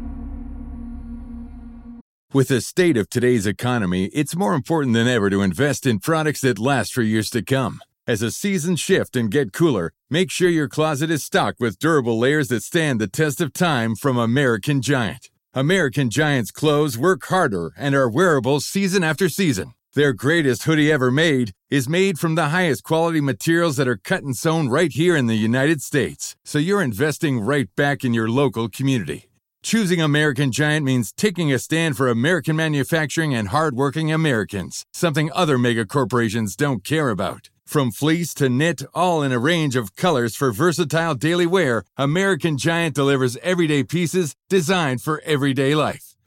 Speaker 11: With the state of today's economy, it's more important than ever to invest in products that last for years to come. As the seasons shift and get cooler, make sure your closet is stocked with durable layers that stand the test of time from American Giant. American Giant's clothes work harder and are wearable season after season. Their greatest hoodie ever made is made from the highest quality materials that are cut and sewn right here in the United States. So you're investing right back in your local community. Choosing American Giant means taking a stand for American manufacturing and hardworking Americans, something other mega corporations don't care about. From fleece to knit, all in a range of colors for versatile daily wear, American Giant delivers everyday pieces designed for everyday life.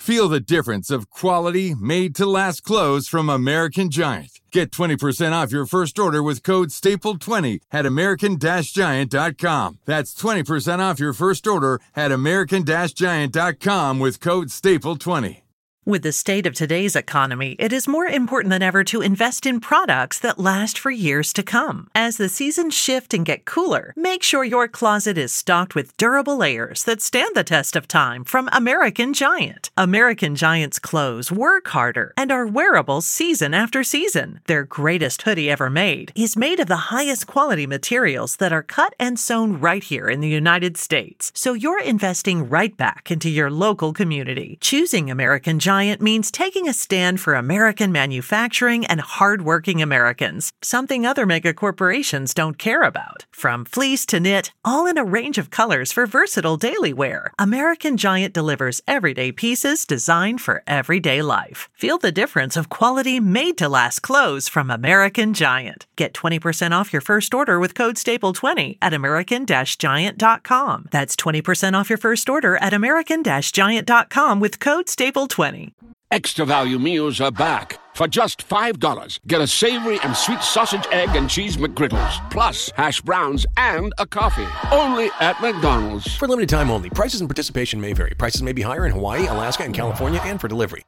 Speaker 11: Feel the difference of quality, made-to-last clothes from American Giant. Get 20% off your first order with code STAPLE20 at American-Giant.com. That's 20% off your first order at American-Giant.com with code STAPLE20.
Speaker 12: With the state of today's economy, it is more important than ever to invest in products that last for years to come. As the seasons shift and get cooler, make sure your closet is stocked with durable layers that stand the test of time from American Giant. American Giant's clothes work harder and are wearable season after season. Their greatest hoodie ever made is made of the highest quality materials that are cut and sewn right here in the United States. So you're investing right back into your local community. Choosing American Giant means taking a stand for American manufacturing and hardworking Americans, something other mega corporations don't care about. From fleece to knit, all in a range of colors for versatile daily wear, American Giant delivers everyday pieces designed for everyday life. Feel the difference of quality made-to-last clothes from American Giant. Get 20% off your first order with code STAPLE20 at American-Giant.com. That's 20% off your first order at American-Giant.com with code STAPLE20.
Speaker 13: Extra value meals are back. For just $5, get a savory and sweet sausage, egg, and cheese McGriddles, plus hash browns and a coffee. Only at McDonald's.
Speaker 14: For limited time only. Prices and participation may vary. Prices may be higher in Hawaii, Alaska, and California, and for delivery.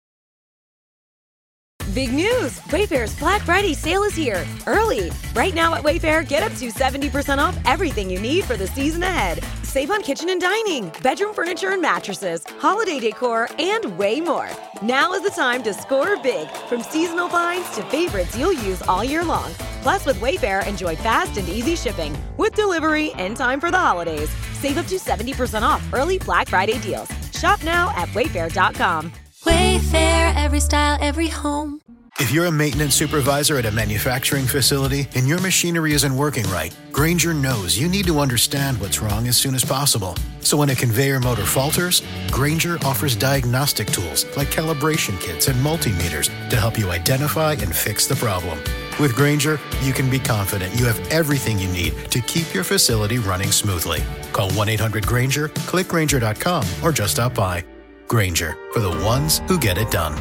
Speaker 15: Big news! Wayfair's Black Friday sale is here. Early. Right now at Wayfair, get up to 70% off everything you need for the season ahead. Save on kitchen and dining, bedroom furniture and mattresses, holiday decor, and way more. Now is the time to score big, from seasonal finds to favorites you'll use all year long. Plus, with Wayfair, enjoy fast and easy shipping with delivery in time for the holidays. Save up to 70% off early Black Friday deals. Shop now at Wayfair.com.
Speaker 16: Wayfair, every style, every home.
Speaker 17: If you're a maintenance supervisor at a manufacturing facility and your machinery isn't working right, Grainger knows you need to understand what's wrong as soon as possible. So when a conveyor motor falters, Grainger offers diagnostic tools like calibration kits and multimeters to help you identify and fix the problem. With Grainger, you can be confident you have everything you need to keep your facility running smoothly. Call 1-800-GRAINGER, click Grainger.com, or just stop by. Grainger, for the ones who get it done.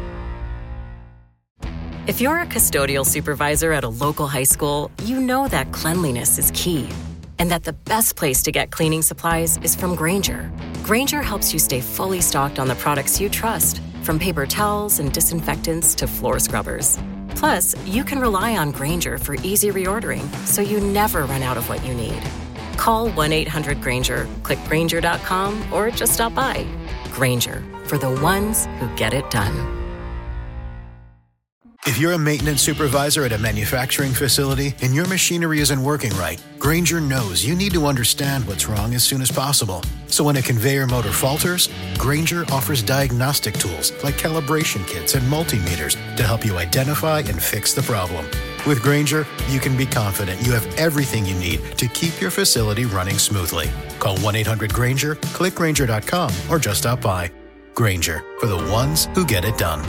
Speaker 18: If you're a custodial supervisor at a local high school, you know that cleanliness is key, and that the best place to get cleaning supplies is from Grainger. Grainger helps you stay fully stocked on the products you trust, from paper towels and disinfectants to floor scrubbers. Plus, you can rely on Grainger for easy reordering, so you never run out of what you need. Call 1-800-GRAINGER, click Grainger.com, or just stop by. Grainger, for the ones who get it done.
Speaker 17: If you're a maintenance supervisor at a manufacturing facility and your machinery isn't working right, Grainger knows you need to understand what's wrong as soon as possible. So when a conveyor motor falters, Grainger offers diagnostic tools like calibration kits and multimeters to help you identify and fix the problem. With Grainger, you can be confident you have everything you need to keep your facility running smoothly. Call 1-800-GRAINGER, click Grainger.com, or just stop by. Grainger, for the ones who get it done.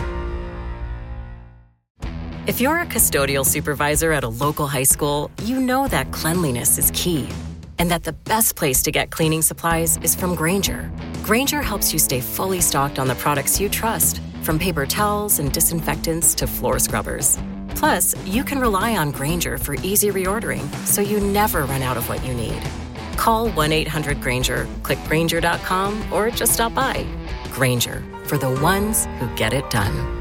Speaker 18: If you're a custodial supervisor at a local high school, you know that cleanliness is key, and that the best place to get cleaning supplies is from Grainger. Grainger helps you stay fully stocked on the products you trust, from paper towels and disinfectants to floor scrubbers. Plus, you can rely on Grainger for easy reordering, so you never run out of what you need. Call 1-800-GRAINGER, click Grainger.com, or just stop by. Grainger, for the ones who get it done.